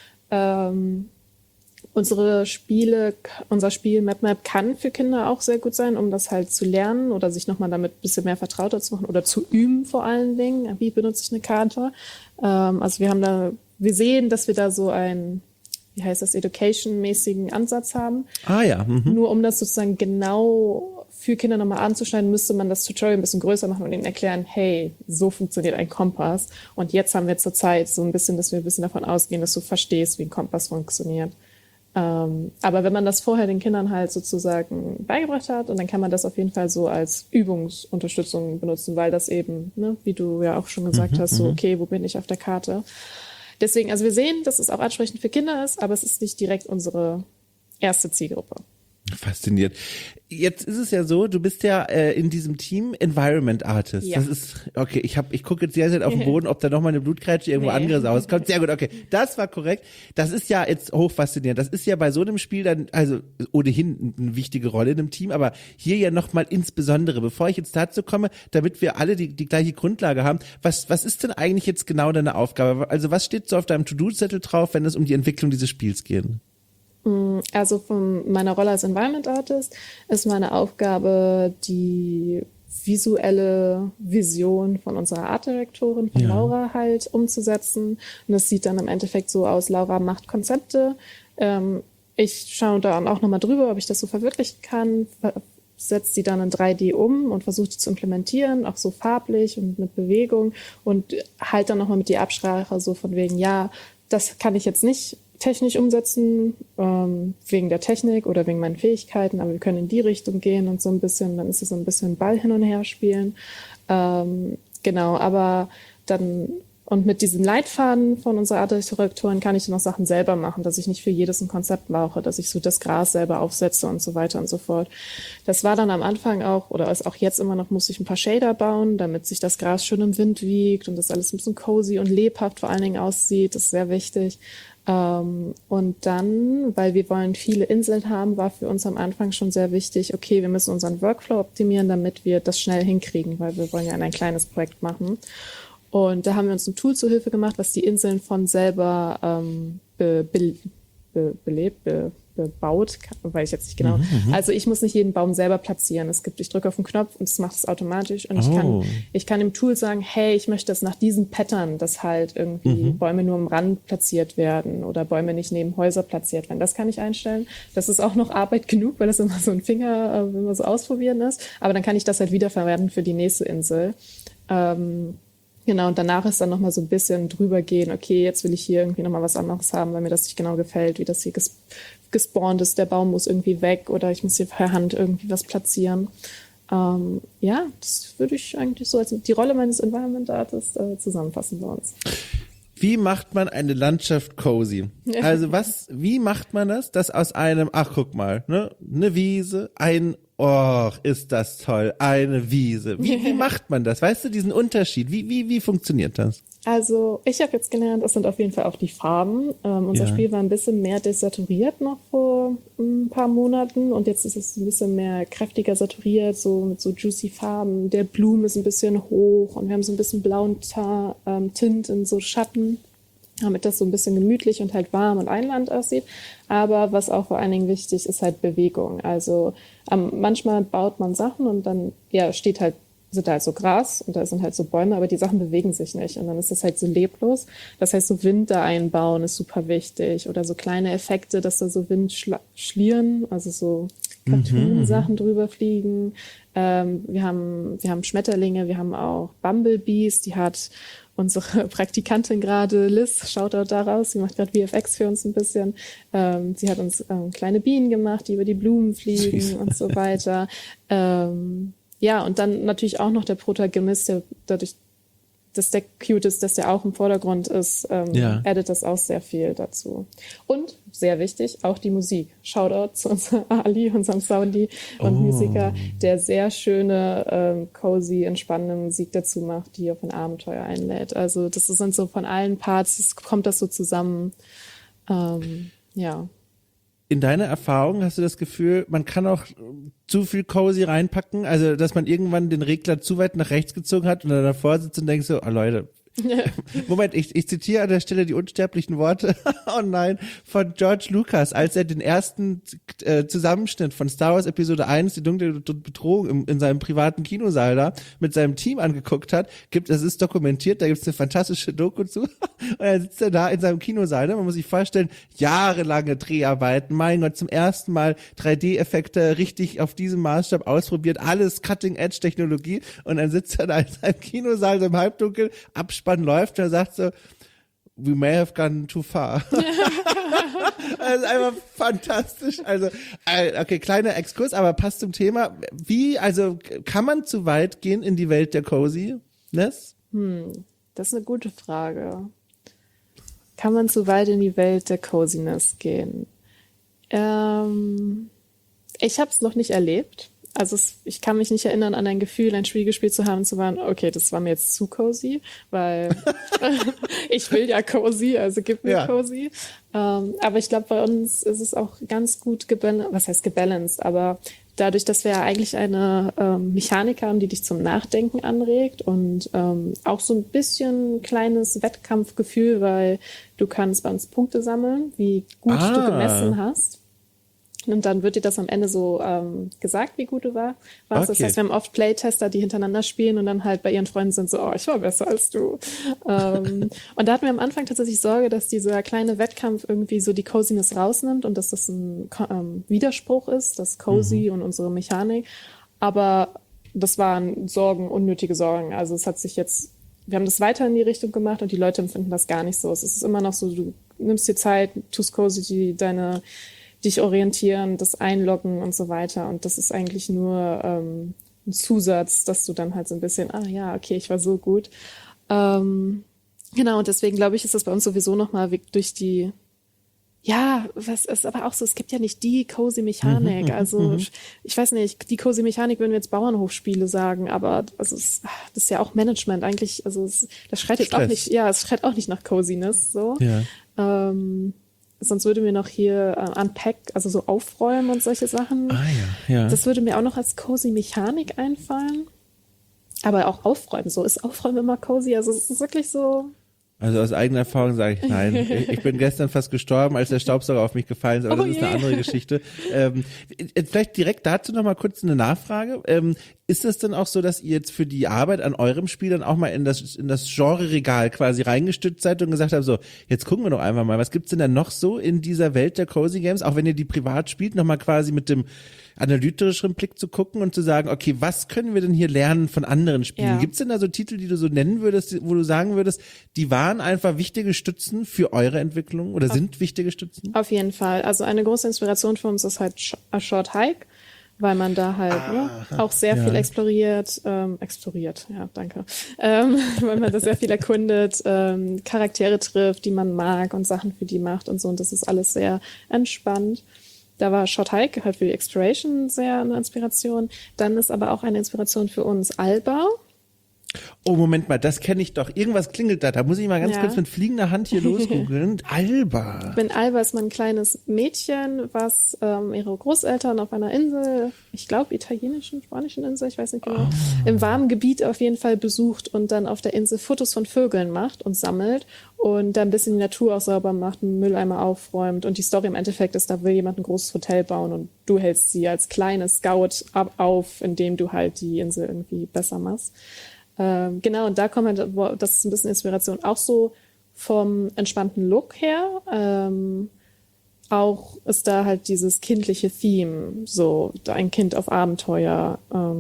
Ähm, unsere Spiele, unser Spiel MapMap kann für Kinder auch sehr gut sein, um das halt zu lernen oder sich nochmal damit ein bisschen mehr vertrauter zu machen oder zu üben vor allen Dingen. Wie benutze ich eine Karte? Ähm, also wir haben da, wir sehen, dass wir da so ein, wie heißt das, Education-mäßigen Ansatz haben. Ah ja, mhm. Nur um das sozusagen genau für Kinder nochmal anzuschneiden, müsste man das Tutorial ein bisschen größer machen und ihnen erklären, hey, so funktioniert ein Kompass. Und jetzt haben wir zurzeit so ein bisschen, dass wir ein bisschen davon ausgehen, dass du verstehst, wie ein Kompass funktioniert. Ähm, aber wenn man das vorher den Kindern halt sozusagen beigebracht hat, und dann kann man das auf jeden Fall so als Übungsunterstützung benutzen, weil das eben, ne, wie du ja auch schon gesagt Mhm, hast, so, okay, wo bin ich auf der Karte? Deswegen, also wir sehen, dass es auch ansprechend für Kinder ist, aber es ist nicht direkt unsere erste Zielgruppe. Fasziniert. Jetzt ist es ja so, du bist ja äh, in diesem Team Environment Artist. Ja. Das ist, okay, ich habe, ich gucke jetzt sehr, sehr auf den Boden, ob da noch mal eine Blutkreische irgendwo Nee. anderes rauskommt. Sehr gut, okay. Das war korrekt. Das ist ja jetzt hochfaszinierend. Das ist ja bei so einem Spiel dann, also ohnehin eine wichtige Rolle in einem Team, aber hier ja noch mal insbesondere. Bevor ich jetzt dazu komme, damit wir alle die, die gleiche Grundlage haben, was, was ist denn eigentlich jetzt genau deine Aufgabe? Also was steht so auf deinem To-Do-Zettel drauf, wenn es um die Entwicklung dieses Spiels geht? Also von meiner Rolle als Environment Artist ist meine Aufgabe, die visuelle Vision von unserer Artdirektorin, von Ja. Laura halt umzusetzen. Und das sieht dann im Endeffekt so aus, Laura macht Konzepte. Ähm, ich schaue da auch nochmal drüber, ob ich das so verwirklichen kann, setzt die dann in drei D um und versucht die zu implementieren, auch so farblich und mit Bewegung und halt dann nochmal mit die Absprache so von wegen, ja, das kann ich jetzt nicht technisch umsetzen, ähm, wegen der Technik oder wegen meinen Fähigkeiten, aber wir können in die Richtung gehen und so ein bisschen, dann ist es so ein bisschen Ball hin und her spielen. Ähm, genau, aber dann, und mit diesem Leitfaden von unserer Artdirektorin kann ich dann auch Sachen selber machen, dass ich nicht für jedes ein Konzept brauche, dass ich so das Gras selber aufsetze und so weiter und so fort. Das war dann am Anfang auch, oder ist auch jetzt immer noch, muss ich ein paar Shader bauen, damit sich das Gras schön im Wind wiegt und das alles ein bisschen cozy und lebhaft vor allen Dingen aussieht. Das ist sehr wichtig. Ähm, und dann, weil wir wollen viele Inseln haben, war für uns am Anfang schon sehr wichtig, okay, wir müssen unseren Workflow optimieren, damit wir das schnell hinkriegen, weil wir wollen ja ein kleines Projekt machen. Und da haben wir uns ein Tool zur Hilfe gemacht, was die Inseln von selber ähm, be, be, be, belebt, be, bebaut, weiß ich jetzt nicht genau. Mhm, also ich muss nicht jeden Baum selber platzieren. Es gibt, ich drücke auf den Knopf und es macht es automatisch. Und ich Oh. kann, ich kann dem Tool sagen, hey, ich möchte das nach diesem Pattern, dass halt irgendwie Mhm. Bäume nur am Rand platziert werden oder Bäume nicht neben Häuser platziert werden. Das kann ich einstellen. Das ist auch noch Arbeit genug, weil das immer so ein Finger, äh, wenn man so ausprobieren ist. Aber dann kann ich das halt wiederverwerten für die nächste Insel. Ähm, Genau, und danach ist dann nochmal so ein bisschen drüber gehen, okay, jetzt will ich hier irgendwie nochmal was anderes haben, weil mir das nicht genau gefällt, wie das hier ges gespawnt ist, der Baum muss irgendwie weg oder ich muss hier per Hand irgendwie was platzieren. Ähm, ja, das würde ich eigentlich so als die Rolle meines Environment Artists äh, zusammenfassen bei uns. Wie macht man eine Landschaft cozy? Also was, wie macht man das, dass aus einem, ach guck mal, ne, eine Wiese, ein, oh, ist das toll, eine Wiese. Wie, wie macht man das? Weißt du, diesen Unterschied? Wie, wie, wie funktioniert das? Also ich habe jetzt gelernt, es sind auf jeden Fall auch die Farben. Ähm, unser Ja. Spiel war ein bisschen mehr desaturiert noch vor ein paar Monaten und jetzt ist es ein bisschen mehr kräftiger saturiert, so mit so juicy Farben. Der Blumen ist ein bisschen hoch und wir haben so ein bisschen blauen Ta ähm, Tint in so Schatten, damit das so ein bisschen gemütlich und halt warm und einladend aussieht. Aber was auch vor allen Dingen wichtig ist, halt Bewegung. Also ähm, manchmal baut man Sachen und dann ja steht halt sind da halt so Gras und da sind halt so Bäume, aber die Sachen bewegen sich nicht und dann ist das halt so leblos. Das heißt, so Wind da einbauen ist super wichtig oder so kleine Effekte, dass da so Windschlieren, also so Cartoon-Sachen drüber fliegen. Ähm, wir haben, wir haben Schmetterlinge, wir haben auch Bumblebees, die hat unsere Praktikantin gerade, Liz, Shoutout daraus, sie macht gerade V F X für uns ein bisschen. Ähm, sie hat uns ähm, kleine Bienen gemacht, die über die Blumen fliegen Süß. Und so weiter. Ähm, ja, und dann natürlich auch noch der Protagonist, der dadurch, dass der cute ist, dass der auch im Vordergrund ist, ähm, ja. addet das auch sehr viel dazu. Und, sehr wichtig, auch die Musik. Shoutout zu unserem Ali, unserem Soundi und oh. Musiker, der sehr schöne, ähm, cozy, entspannende Musik dazu macht, die auf ein Abenteuer einlädt. Also das sind so von allen Parts, es kommt das so zusammen. Ähm, ja. In deiner Erfahrung hast du das Gefühl, man kann auch zu viel Cozy reinpacken, also dass man irgendwann den Regler zu weit nach rechts gezogen hat und dann davor sitzt und denkt so, oh Leute, Moment, ich, ich zitiere an der Stelle die unsterblichen Worte, oh nein, von George Lucas, als er den ersten äh, Zusammenschnitt von Star Wars Episode eins, die dunkle Bedrohung, im, in seinem privaten Kinosaal da mit seinem Team angeguckt hat, gibt, das ist dokumentiert, da gibt es eine fantastische Doku zu, und er sitzt er da in seinem Kinosaal, ne? Man muss sich vorstellen, jahrelange Dreharbeiten, mein Gott, zum ersten Mal drei D-Effekte richtig auf diesem Maßstab ausprobiert, alles Cutting-Edge-Technologie, und dann sitzt er da in seinem Kinosaal, so im Halbdunkel, abspannt läuft, der sagt so, we may have gone too far. Das ist einfach fantastisch. Also, okay, kleiner Exkurs, aber passt zum Thema. Wie, also, kann man zu weit gehen in die Welt der Coziness? Hm, das ist eine gute Frage. Kann man zu weit in die Welt der Coziness gehen? Ähm, ich habe es noch nicht erlebt. Also es, ich kann mich nicht erinnern an ein Gefühl, ein Spiel gespielt zu haben, zu sagen, okay, das war mir jetzt zu cozy, weil ich will ja cozy, also gib mir ja. cozy. Ähm, aber ich glaube, bei uns ist es auch ganz gut gebalanced, was heißt gebalanced, aber dadurch, dass wir ja eigentlich eine ähm, Mechanik haben, die dich zum Nachdenken anregt und ähm, auch so ein bisschen kleines Wettkampfgefühl, weil du kannst bei uns Punkte sammeln, wie gut ah. du gemessen hast. Und dann wird dir das am Ende so ähm, gesagt, wie gut du war, warst. Okay. Das heißt, wir haben oft Playtester, die hintereinander spielen und dann halt bei ihren Freunden sind so, oh, ich war besser als du. ähm, und da hatten wir am Anfang tatsächlich Sorge, dass dieser kleine Wettkampf irgendwie so die Coziness rausnimmt und dass das ein ähm, Widerspruch ist, das Cozy mhm. und unsere Mechanik. Aber das waren Sorgen, unnötige Sorgen. Also es hat sich jetzt, wir haben das weiter in die Richtung gemacht und die Leute empfinden das gar nicht so. Es ist immer noch so, du nimmst dir Zeit, tust cozy die, deine dich orientieren, das Einloggen und so weiter. Und das ist eigentlich nur ähm, ein Zusatz, dass du dann halt so ein bisschen, ah ja, okay, ich war so gut. Ähm, genau, und deswegen glaube ich, ist das bei uns sowieso nochmal durch die, ja, was ist aber auch so, es gibt ja nicht die Cozy-Mechanik. Mhm, also mhm. ich weiß nicht, die Cozy-Mechanik würden wir jetzt Bauernhofspiele sagen, aber also es, das ist ja auch Management eigentlich, also es, das schreit jetzt Stress. auch nicht, ja, es schreit auch nicht nach Coziness, so. Ja. Ähm, Sonst würde mir noch hier äh, Unpack, also so aufräumen und solche Sachen. Ah ja, ja. Das würde mir auch noch als cozy Mechanik einfallen. Aber auch aufräumen, so ist Aufräumen immer cozy. Also es ist wirklich so. Also aus eigener Erfahrung sage ich nein. Ich bin gestern fast gestorben, als der Staubsauger auf mich gefallen ist, aber oh das ist je. eine andere Geschichte. Ähm, vielleicht direkt dazu noch mal kurz eine Nachfrage. Ähm, ist es denn auch so, dass ihr jetzt für die Arbeit an eurem Spiel dann auch mal in das in das Genre-Regal quasi reingestützt seid und gesagt habt, so, jetzt gucken wir doch einfach mal, was gibt's denn da noch so in dieser Welt der Cozy Games, auch wenn ihr die privat spielt, noch mal quasi mit dem analytischeren Blick zu gucken und zu sagen, okay, was können wir denn hier lernen von anderen Spielen? Ja. Gibt's denn da so Titel, die du so nennen würdest, wo du sagen würdest, die waren einfach wichtige Stützen für eure Entwicklung oder auf, sind wichtige Stützen? Auf jeden Fall. Also eine große Inspiration für uns ist halt A Short Hike, weil man da halt ah, ne, auch sehr ja. viel exploriert, ähm, exploriert, ja, danke, ähm, weil man da sehr viel erkundet, ähm, Charaktere trifft, die man mag und Sachen für die macht und so, und das ist alles sehr entspannt. Da war Short Hike halt für die Exploration sehr eine Inspiration. Dann ist aber auch eine Inspiration für uns Alba. Oh, Moment mal, das kenne ich doch. Irgendwas klingelt da. Da muss ich mal ganz ja. kurz mit fliegender Hand hier losgoogeln. Alba. Bin Alba ist mein kleines Mädchen, was ähm, ihre Großeltern auf einer Insel, ich glaube italienischen, spanischen Insel, ich weiß nicht genau, oh. im warmen Gebiet auf jeden Fall besucht und dann auf der Insel Fotos von Vögeln macht und sammelt und dann ein bisschen die Natur auch sauber macht, einen Mülleimer aufräumt. Und die Story im Endeffekt ist, da will jemand ein großes Hotel bauen und du hältst sie als kleine Scout ab auf, indem du halt die Insel irgendwie besser machst. Ähm, genau, und da kommt halt, das ist ein bisschen Inspiration, auch so vom entspannten Look her. Ähm, auch ist da halt dieses kindliche Theme, so ein Kind auf Abenteuer. Ähm,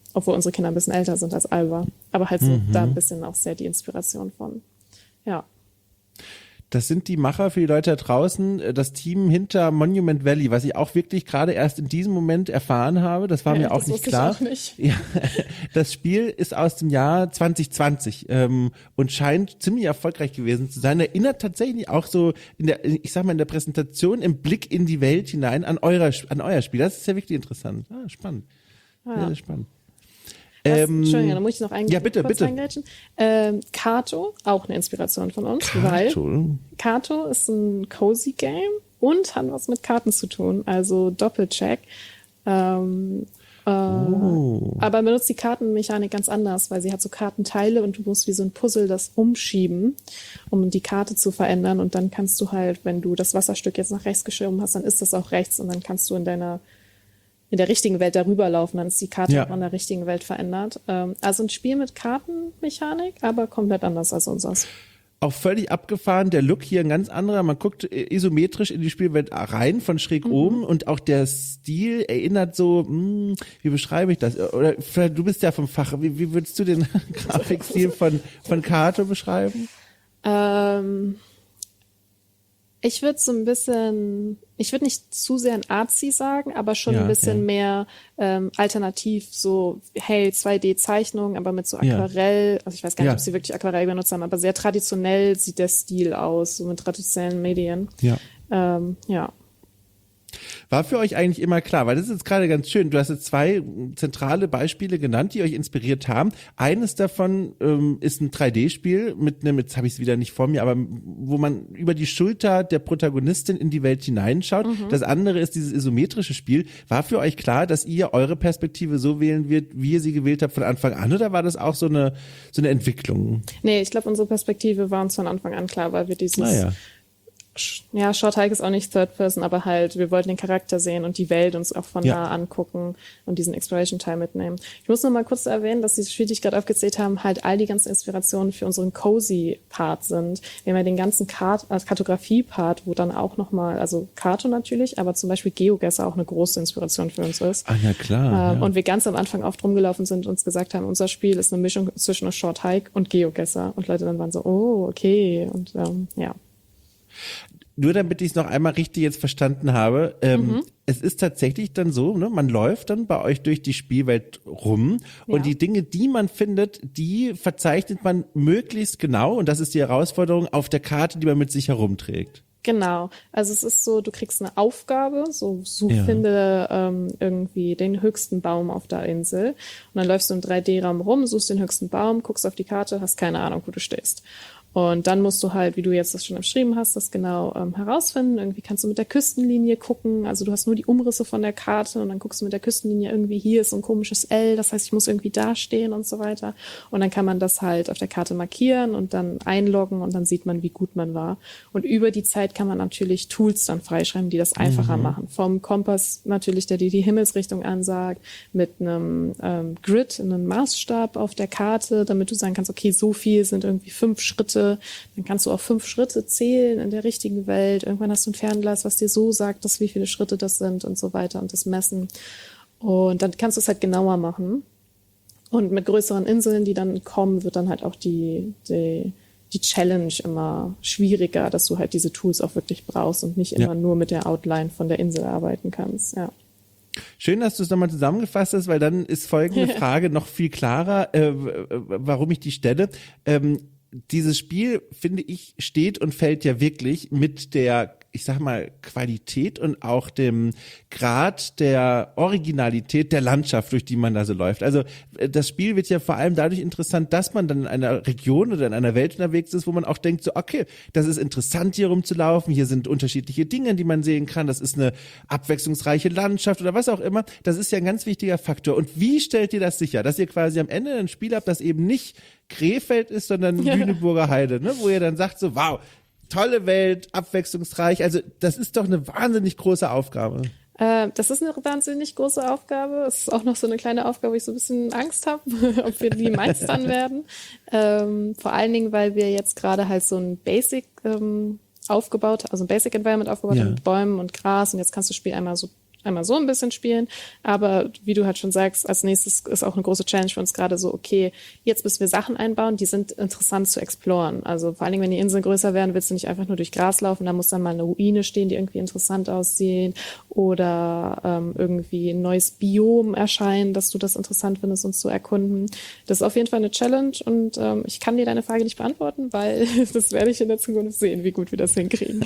obwohl unsere Kinder ein bisschen älter sind als Alba. Aber halt so Mhm. da ein bisschen auch sehr die Inspiration von. Ja. Das sind die Macher für die Leute da draußen, äh, das Team hinter Monument Valley, was ich auch wirklich gerade erst in diesem Moment erfahren habe. Das war Ja, mir auch das nicht wusste klar. ich auch nicht. Ja, das Spiel ist aus dem Jahr zwanzig zwanzig ähm, und scheint ziemlich erfolgreich gewesen zu sein. Erinnert tatsächlich auch so in der, ich sag mal in der Präsentation, im Blick in die Welt hinein an euer, an euer Spiel. Das ist ja wirklich interessant. Ah, spannend. Ja. Sehr, sehr spannend. Was, Ähm, Entschuldigung, da muss ich noch ein, ja, bitte, kurz bitte. reingrätschen. Ähm, Kato, auch eine Inspiration von uns, weil Kato. Kato ist ein Cozy Game und hat was mit Karten zu tun, also Doppelcheck. Ähm, äh, Oh. Aber benutzt die Kartenmechanik ganz anders, weil sie hat so Kartenteile und du musst wie so ein Puzzle das umschieben, um die Karte zu verändern. Und dann kannst du halt, wenn du das Wasserstück jetzt nach rechts geschoben hast, dann ist das auch rechts und dann kannst du in deiner in der richtigen Welt darüber laufen, dann ist die Karte Ja. auch in der richtigen Welt verändert. Ähm, also ein Spiel mit Kartenmechanik, aber komplett anders als unseres. Auch völlig abgefahren, der Look hier ein ganz anderer. Man guckt isometrisch in die Spielwelt rein, von schräg Mhm. oben und auch der Stil erinnert so, hm, wie beschreibe ich das? Oder vielleicht, du bist ja vom Fach, wie, wie würdest du den Grafikstil von, von Kato beschreiben? Ähm, ich würde so ein bisschen, ich würde nicht zu sehr ein Artsy sagen, aber schon Ja, ein bisschen ja. mehr ähm, alternativ, so hey, zwei D-Zeichnung, aber mit so Ja. Aquarell, also ich weiß gar nicht, Ja. ob sie wirklich Aquarell benutzt haben, aber sehr traditionell sieht der Stil aus, so mit traditionellen Medien. Ja. Ähm, ja. War für euch eigentlich immer klar, weil das ist jetzt gerade ganz schön, du hast jetzt zwei zentrale Beispiele genannt, die euch inspiriert haben. Eines davon ähm, ist ein drei D-Spiel mit einem, jetzt habe ich es wieder nicht vor mir, aber wo man über die Schulter der Protagonistin in die Welt hineinschaut. Mhm. Das andere ist dieses isometrische Spiel. War für euch klar, dass ihr eure Perspektive so wählen wird, wie ihr sie gewählt habt von Anfang an, oder war das auch so eine, so eine Entwicklung? Nee, ich glaube, unsere Perspektive war uns von Anfang an klar, weil wir dieses, Naja. ja, Short Hike ist auch nicht Third Person, aber halt, wir wollten den Charakter sehen und die Welt uns auch von Ja. nah angucken und diesen Exploration-Teil mitnehmen. Ich muss noch mal kurz erwähnen, dass diese Spiele, die ich gerade aufgezählt haben, halt all die ganzen Inspirationen für unseren Cozy-Part sind. Wir haben ja den ganzen Kart äh, Kartografie-Part, wo dann auch noch mal, also Karto natürlich, aber zum Beispiel GeoGuessr auch eine große Inspiration für uns ist. Ah, ja klar. Ähm, ja. Und wir ganz am Anfang oft rumgelaufen sind und uns gesagt haben, unser Spiel ist eine Mischung zwischen einem Short Hike und GeoGuessr. Und Leute dann waren so, oh, okay. Und ähm, ja. Nur damit ich es noch einmal richtig jetzt verstanden habe, ähm, Mhm. es ist tatsächlich dann so, ne, man läuft dann bei euch durch die Spielwelt rum und Ja. die Dinge, die man findet, die verzeichnet man möglichst genau und das ist die Herausforderung auf der Karte, die man mit sich herumträgt. Genau. Also es ist so, du kriegst eine Aufgabe, so such, Ja. finde ähm, irgendwie den höchsten Baum auf der Insel. Und dann läufst du im drei D-Raum rum, suchst den höchsten Baum, guckst auf die Karte, hast keine Ahnung, wo du stehst. Und dann musst du halt, wie du jetzt das schon beschrieben hast, das genau ähm, herausfinden. Irgendwie kannst du mit der Küstenlinie gucken. Also du hast nur die Umrisse von der Karte und dann guckst du mit der Küstenlinie irgendwie, hier ist so ein komisches L, das heißt, ich muss irgendwie da stehen und so weiter. Und dann kann man das halt auf der Karte markieren und dann einloggen und dann sieht man, wie gut man war. Und über die Zeit kann man natürlich Tools dann freischreiben, die das einfacher Mhm. machen. Vom Kompass natürlich, der dir die Himmelsrichtung ansagt, mit einem ähm, Grid, einem Maßstab auf der Karte, damit du sagen kannst, okay, so viel sind irgendwie fünf Schritte. Dann kannst du auch fünf Schritte zählen in der richtigen Welt. Irgendwann hast du ein Fernglas, was dir so sagt, dass wie viele Schritte das sind und so weiter und das messen. Und dann kannst du es halt genauer machen. Und mit größeren Inseln, die dann kommen, wird dann halt auch die, die, die Challenge immer schwieriger, dass du halt diese Tools auch wirklich brauchst und nicht immer Ja. nur mit der Outline von der Insel arbeiten kannst. Ja. Schön, dass du es nochmal zusammengefasst hast, weil dann ist folgende Frage noch viel klarer, äh, w- w- warum ich die stelle. Ähm, dieses Spiel, finde ich, steht und fällt ja wirklich mit der, ich sag mal, Qualität und auch dem Grad der Originalität der Landschaft, durch die man da so läuft. Also äh, das Spiel wird ja vor allem dadurch interessant, dass man dann in einer Region oder in einer Welt unterwegs ist, wo man auch denkt, so okay, das ist interessant hier rumzulaufen, hier sind unterschiedliche Dinge, die man sehen kann, das ist eine abwechslungsreiche Landschaft oder was auch immer. Das ist ja ein ganz wichtiger Faktor. Und wie stellt ihr das sicher, dass ihr quasi am Ende ein Spiel habt, das eben nicht Krefeld ist, sondern Ja. Lüneburger Heide, ne? Wo ihr dann sagt so, wow, tolle Welt, abwechslungsreich. Also das ist doch eine wahnsinnig große Aufgabe. Äh, das ist eine wahnsinnig große Aufgabe. Es ist auch noch so eine kleine Aufgabe, wo ich so ein bisschen Angst habe, ob wir die meistern werden. Ähm, vor allen Dingen, weil wir jetzt gerade halt so ein Basic ähm, aufgebaut, also ein Basic Environment aufgebaut Ja. haben mit Bäumen und Gras und jetzt kannst du das Spiel einmal so einmal so ein bisschen spielen, aber wie du halt schon sagst, als nächstes ist auch eine große Challenge für uns gerade so, okay, jetzt müssen wir Sachen einbauen, die sind interessant zu exploren. Also vor allen Dingen, wenn die Inseln größer werden, willst du nicht einfach nur durch Gras laufen, da muss dann mal eine Ruine stehen, die irgendwie interessant aussehen oder ähm, irgendwie ein neues Biom erscheinen, dass du das interessant findest, uns zu erkunden. Das ist auf jeden Fall eine Challenge und ähm, ich kann dir deine Frage nicht beantworten, weil das werde ich in der Zukunft sehen, wie gut wir das hinkriegen.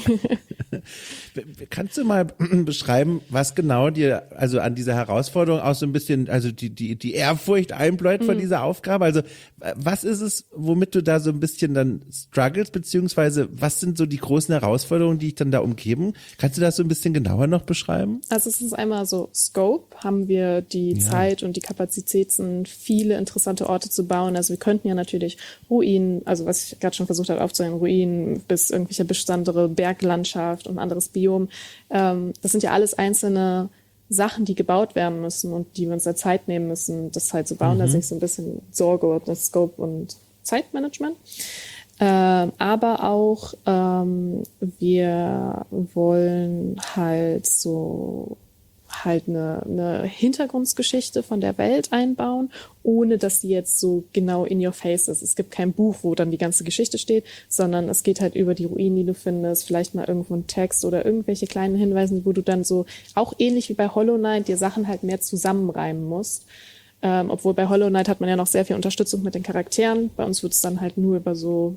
Kannst du mal beschreiben, was genau dir also an dieser Herausforderung auch so ein bisschen, also die die die Ehrfurcht einbläut mhm. vor dieser Aufgabe? Also was ist es, womit du da so ein bisschen dann struggles, beziehungsweise was sind so die großen Herausforderungen, die dich dann da umgeben? Kannst du das so ein bisschen genauer noch beschreiben? Also es ist einmal so Scope, haben wir die ja. Zeit und die Kapazitäten, viele interessante Orte zu bauen. Also wir könnten ja natürlich Ruinen, also was ich gerade schon versucht habe aufzunehmen, Ruinen bis irgendwelche besondere Berglandschaft und anderes Biom. Ähm, das sind ja alles einzelne Sachen, die gebaut werden müssen und die wir uns da Zeit nehmen müssen, das halt zu bauen. Mhm. Da sehe ich so ein bisschen Sorge, das Scope und Zeitmanagement. Ähm, aber auch ähm, wir wollen halt so halt eine, eine Hintergrundgeschichte von der Welt einbauen, ohne dass die jetzt so genau in your face ist. Es gibt kein Buch, wo dann die ganze Geschichte steht, sondern es geht halt über die Ruinen, die du findest, vielleicht mal irgendwo ein Text oder irgendwelche kleinen Hinweise, wo du dann so, auch ähnlich wie bei Hollow Knight, dir Sachen halt mehr zusammenreimen musst. Ähm, obwohl bei Hollow Knight hat man ja noch sehr viel Unterstützung mit den Charakteren. Bei uns wird es dann halt nur über so,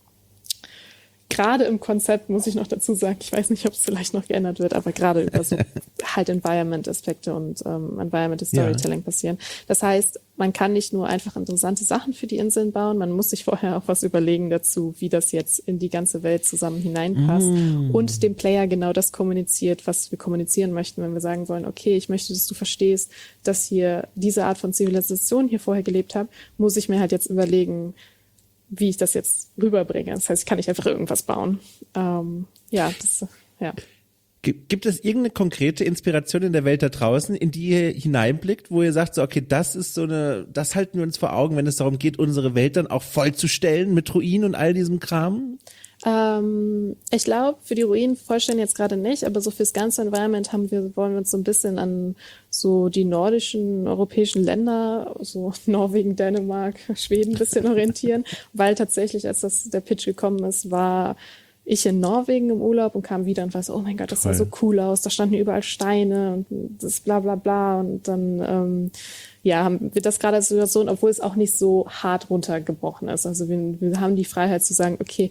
gerade im Konzept muss ich noch dazu sagen, ich weiß nicht, ob es vielleicht noch geändert wird, aber gerade über so halt Environment-Aspekte und ähm, Environment-Storytelling ja. passieren. Das heißt, man kann nicht nur einfach interessante Sachen für die Inseln bauen, man muss sich vorher auch was überlegen dazu, wie das jetzt in die ganze Welt zusammen hineinpasst mm. und dem Player genau das kommuniziert, was wir kommunizieren möchten, wenn wir sagen wollen, okay, ich möchte, dass du verstehst, dass hier diese Art von Zivilisation hier vorher gelebt hat, muss ich mir halt jetzt überlegen, wie ich das jetzt rüberbringe. Das heißt, ich kann nicht einfach irgendwas bauen. Ähm, ja, das, ja. Gibt es irgendeine konkrete Inspiration in der Welt da draußen, in die ihr hineinblickt, wo ihr sagt, so, okay, das ist so eine, das halten wir uns vor Augen, wenn es darum geht, unsere Welt dann auch vollzustellen mit Ruinen und all diesem Kram? Ähm, ich glaube, für die Ruinen vollständig jetzt gerade nicht, aber so fürs ganze Environment haben wir, wollen wir uns so ein bisschen an so die nordischen europäischen Länder, so Norwegen, Dänemark, Schweden ein bisschen orientieren, weil tatsächlich, als das der Pitch gekommen ist, war ich in Norwegen im Urlaub und kam wieder und war so, oh mein Gott, das sah so cool aus, da standen überall Steine und das bla bla bla und dann ähm, ja, haben wir das gerade als Situation, obwohl es auch nicht so hart runtergebrochen ist. Also wir, wir haben die Freiheit zu sagen, okay,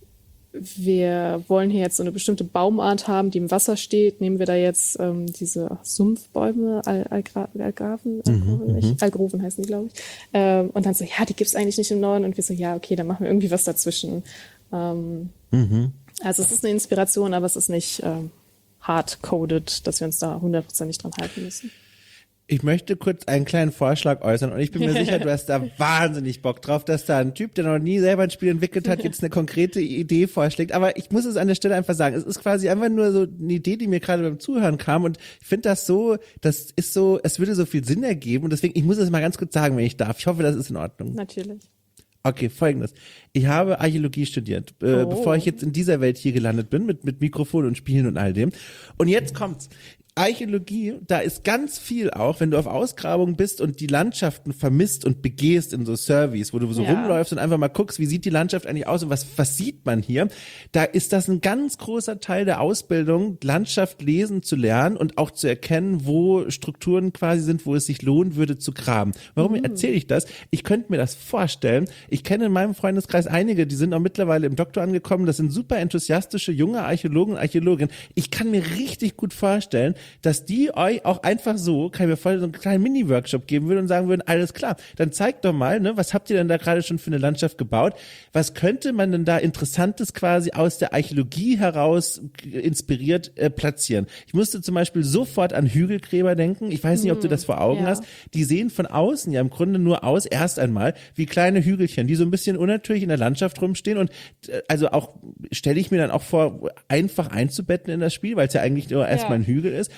wir wollen hier jetzt so eine bestimmte Baumart haben, die im Wasser steht. Nehmen wir da jetzt ähm, diese Sumpfbäume, Al Algra Algraven, Algroven, mhm, Algroven heißen die, glaube ich. Ähm, und dann so, ja, die gibt's eigentlich nicht im Norden. Und wir so, ja, okay, dann machen wir irgendwie was dazwischen. Ähm, mhm. Also es ist eine Inspiration, aber es ist nicht ähm, hard-coded, dass wir uns da hundertprozentig dran halten müssen. Ich möchte kurz einen kleinen Vorschlag äußern und ich bin mir sicher, du hast da wahnsinnig Bock drauf, dass da ein Typ, der noch nie selber ein Spiel entwickelt hat, jetzt eine konkrete Idee vorschlägt. Aber ich muss es an der Stelle einfach sagen, es ist quasi einfach nur so eine Idee, die mir gerade beim Zuhören kam und ich finde das so, das ist so, es würde so viel Sinn ergeben und deswegen, ich muss es mal ganz kurz sagen, wenn ich darf. Ich hoffe, das ist in Ordnung. Natürlich. Okay, Folgendes. Ich habe Archäologie studiert, äh, oh. bevor ich jetzt in dieser Welt hier gelandet bin, mit, mit Mikrofon und Spielen und all dem. Und jetzt kommt's. Archäologie, da ist ganz viel auch, wenn du auf Ausgrabungen bist und die Landschaften vermisst und begehst in so Surveys, wo du so ja. rumläufst und einfach mal guckst, wie sieht die Landschaft eigentlich aus und was, was sieht man hier, da ist das ein ganz großer Teil der Ausbildung, Landschaft lesen zu lernen und auch zu erkennen, wo Strukturen quasi sind, wo es sich lohnen würde zu graben. Warum mhm. erzähle ich das? Ich könnte mir das vorstellen. Ich kenne in meinem Freundeskreis einige, die sind auch mittlerweile im Doktor angekommen, das sind super enthusiastische junge Archäologen und Archäologinnen. Ich kann mir richtig gut vorstellen, dass die euch auch einfach so, kann ich mir vorstellen, so einen kleinen Mini-Workshop geben würden und sagen würden, alles klar, dann zeigt doch mal, ne, was habt ihr denn da gerade schon für eine Landschaft gebaut? Was könnte man denn da Interessantes quasi aus der Archäologie heraus inspiriert äh, platzieren? Ich musste zum Beispiel sofort an Hügelgräber denken. Ich weiß nicht, ob du das vor Augen ja. hast. Die sehen von außen ja im Grunde nur aus, erst einmal, wie kleine Hügelchen, die so ein bisschen unnatürlich in der Landschaft rumstehen und äh, also auch, stelle ich mir dann auch vor, einfach einzubetten in das Spiel, weil es ja eigentlich nur erstmal ja. ein Hügel ist.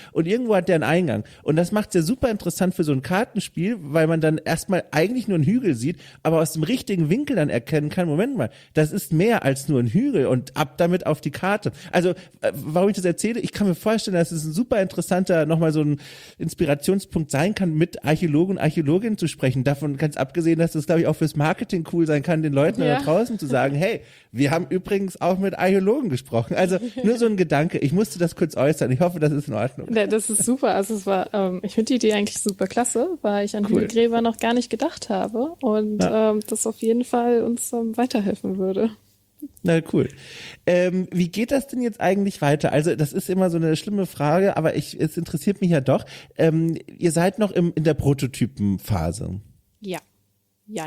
und irgendwo hat der einen Eingang. Und das macht es ja super interessant für so ein Kartenspiel, weil man dann erstmal eigentlich nur einen Hügel sieht, aber aus dem richtigen Winkel dann erkennen kann, Moment mal, das ist mehr als nur ein Hügel und ab damit auf die Karte. Also, äh, warum ich das erzähle, ich kann mir vorstellen, dass es ein super interessanter, nochmal so ein Inspirationspunkt sein kann, mit Archäologen und Archäologinnen zu sprechen. Davon ganz abgesehen, dass das, glaube ich, auch fürs Marketing cool sein kann, den Leuten Ja. da draußen zu sagen, hey, wir haben übrigens auch mit Archäologen gesprochen. Also nur so ein Gedanke. Ich musste das kurz äußern. Ich hoffe, das ist in Ordnung. Ja, das ist super. Also es war, ähm, ich finde die Idee eigentlich super klasse, weil ich an Cool. Hügelgräber noch gar nicht gedacht habe und Ja. ähm, das auf jeden Fall uns ähm, weiterhelfen würde. Na cool. Ähm, wie geht das denn jetzt eigentlich weiter? Also das ist immer so eine schlimme Frage, aber ich, es interessiert mich ja doch. Ähm, ihr seid noch im, in der Prototypenphase. Ja. Ja.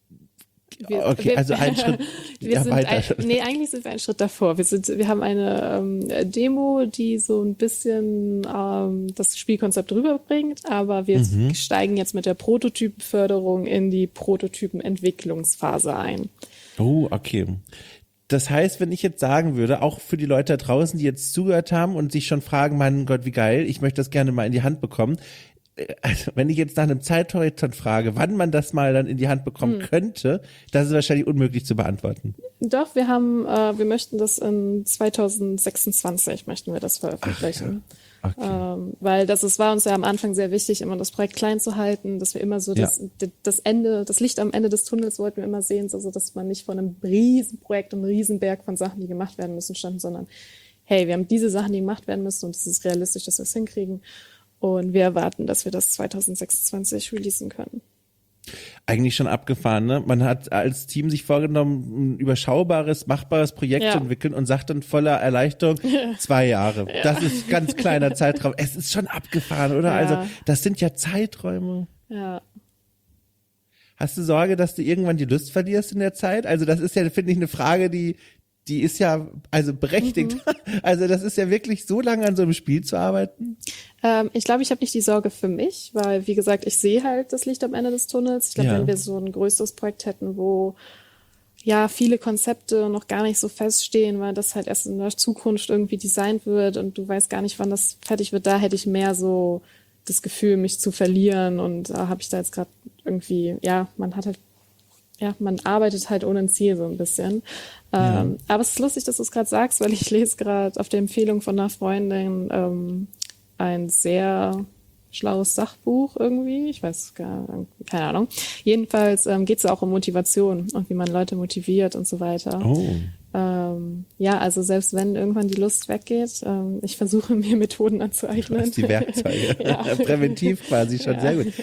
Okay, also ein Schritt wir ja, sind weiter. ein, nee, eigentlich sind wir einen Schritt davor. Wir sind, wir haben eine ähm, Demo, die so ein bisschen ähm, das Spielkonzept rüberbringt, aber wir Mhm. steigen jetzt mit der Prototypenförderung in die Prototypenentwicklungsphase ein. Oh, okay. Das heißt, wenn ich jetzt sagen würde, auch für die Leute da draußen, die jetzt zugehört haben und sich schon fragen, mein Gott, wie geil, ich möchte das gerne mal in die Hand bekommen. Äh, Also, wenn ich jetzt nach einem Zeithorizont frage, wann man das mal dann in die Hand bekommen könnte, das ist wahrscheinlich unmöglich zu beantworten. Doch, wir haben, äh, wir möchten das in zwanzig sechsundzwanzig möchten wir das veröffentlichen. Okay. Ähm, weil das ist, war uns ja am Anfang sehr wichtig, immer das Projekt klein zu halten, dass wir immer so Ja. das, das Ende, das Licht am Ende des Tunnels wollten wir immer sehen, so dass man nicht von einem Riesenprojekt und einem Riesenberg von Sachen, die gemacht werden müssen, standen, sondern hey, wir haben diese Sachen, die gemacht werden müssen und es ist realistisch, dass wir es hinkriegen. Und wir erwarten, dass wir das zwanzig sechsundzwanzig releasen können. Eigentlich schon abgefahren, ne? Man hat als Team sich vorgenommen, ein überschaubares, machbares Projekt Ja. zu entwickeln und sagt dann voller Erleichterung, zwei Jahre. Das ist ganz kleiner Zeitraum. Es ist schon abgefahren, oder? Ja. Also, das sind ja Zeiträume. Ja. Hast du Sorge, dass du irgendwann die Lust verlierst in der Zeit? Also, das ist ja, finde ich, eine Frage, die, die ist ja, also berechtigt. Also, das ist ja wirklich so lange an so einem Spiel zu arbeiten. Ähm, ich glaube, ich habe nicht die Sorge für mich, weil, wie gesagt, ich sehe halt das Licht am Ende des Tunnels. Ich glaube, Ja. wenn wir so ein größeres Projekt hätten, wo ja viele Konzepte noch gar nicht so feststehen, weil das halt erst in der Zukunft irgendwie designt wird und du weißt gar nicht, wann das fertig wird, da hätte ich mehr so das Gefühl, mich zu verlieren und da habe ich da jetzt gerade irgendwie, ja, man hat halt ja, man arbeitet halt ohne ein Ziel so ein bisschen. Ja. Ähm, aber es ist lustig, dass du es gerade sagst, weil ich lese gerade auf der Empfehlung von einer Freundin ähm, ein sehr schlaues Sachbuch irgendwie. Ich weiß gar keine Ahnung. Jedenfalls ähm, geht es auch um Motivation und wie man Leute motiviert und so weiter. Oh. Ähm, ja, also selbst wenn irgendwann die Lust weggeht, ähm, ich versuche mir Methoden anzueignen. Du hast die Werkzeuge. Ja. Präventiv quasi schon, Ja. sehr gut.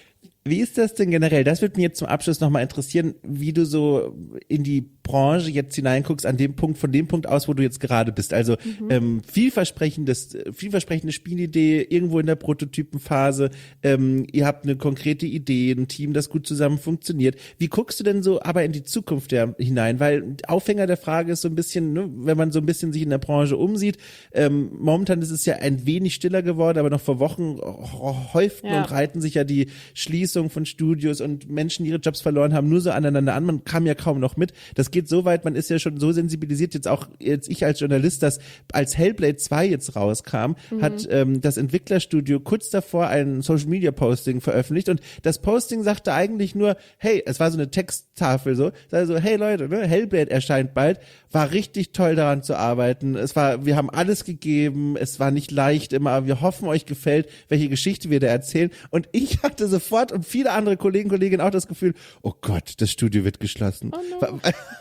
Wie ist das denn generell? Das würde mich jetzt zum Abschluss nochmal interessieren, wie du so in die Branche jetzt hineinguckst, an dem Punkt, von dem Punkt aus, wo du jetzt gerade bist. Also Mhm. ähm, vielversprechendes, vielversprechende Spielidee, irgendwo in der Prototypenphase. Ähm, ihr habt eine konkrete Idee, ein Team, das gut zusammen funktioniert. Wie guckst du denn so aber in die Zukunft ja, hinein? Weil Aufhänger der Frage ist so ein bisschen, ne, wenn man so ein bisschen sich in der Branche umsieht, ähm, momentan ist es ja ein wenig stiller geworden, aber noch vor Wochen häuften Ja. und reiten sich ja die Schließung von Studios und Menschen, die ihre Jobs verloren haben, nur so aneinander an. Man kam ja kaum noch mit. Das geht so weit, man ist ja schon so sensibilisiert, jetzt auch jetzt ich als Journalist, dass als Hellblade zwei jetzt rauskam, Mhm. hat ähm, das Entwicklerstudio kurz davor ein Social-Media-Posting veröffentlicht und das Posting sagte eigentlich nur, hey, es war so eine Texttafel so, also hey Leute, ne, Hellblade erscheint bald, war richtig toll daran zu arbeiten. Es war, wir haben alles gegeben, es war nicht leicht immer, aber wir hoffen, euch gefällt, welche Geschichte wir da erzählen. Und ich hatte sofort und viele andere Kollegen, Kolleginnen auch das Gefühl, oh Gott, das Studio wird geschlossen. Oh no.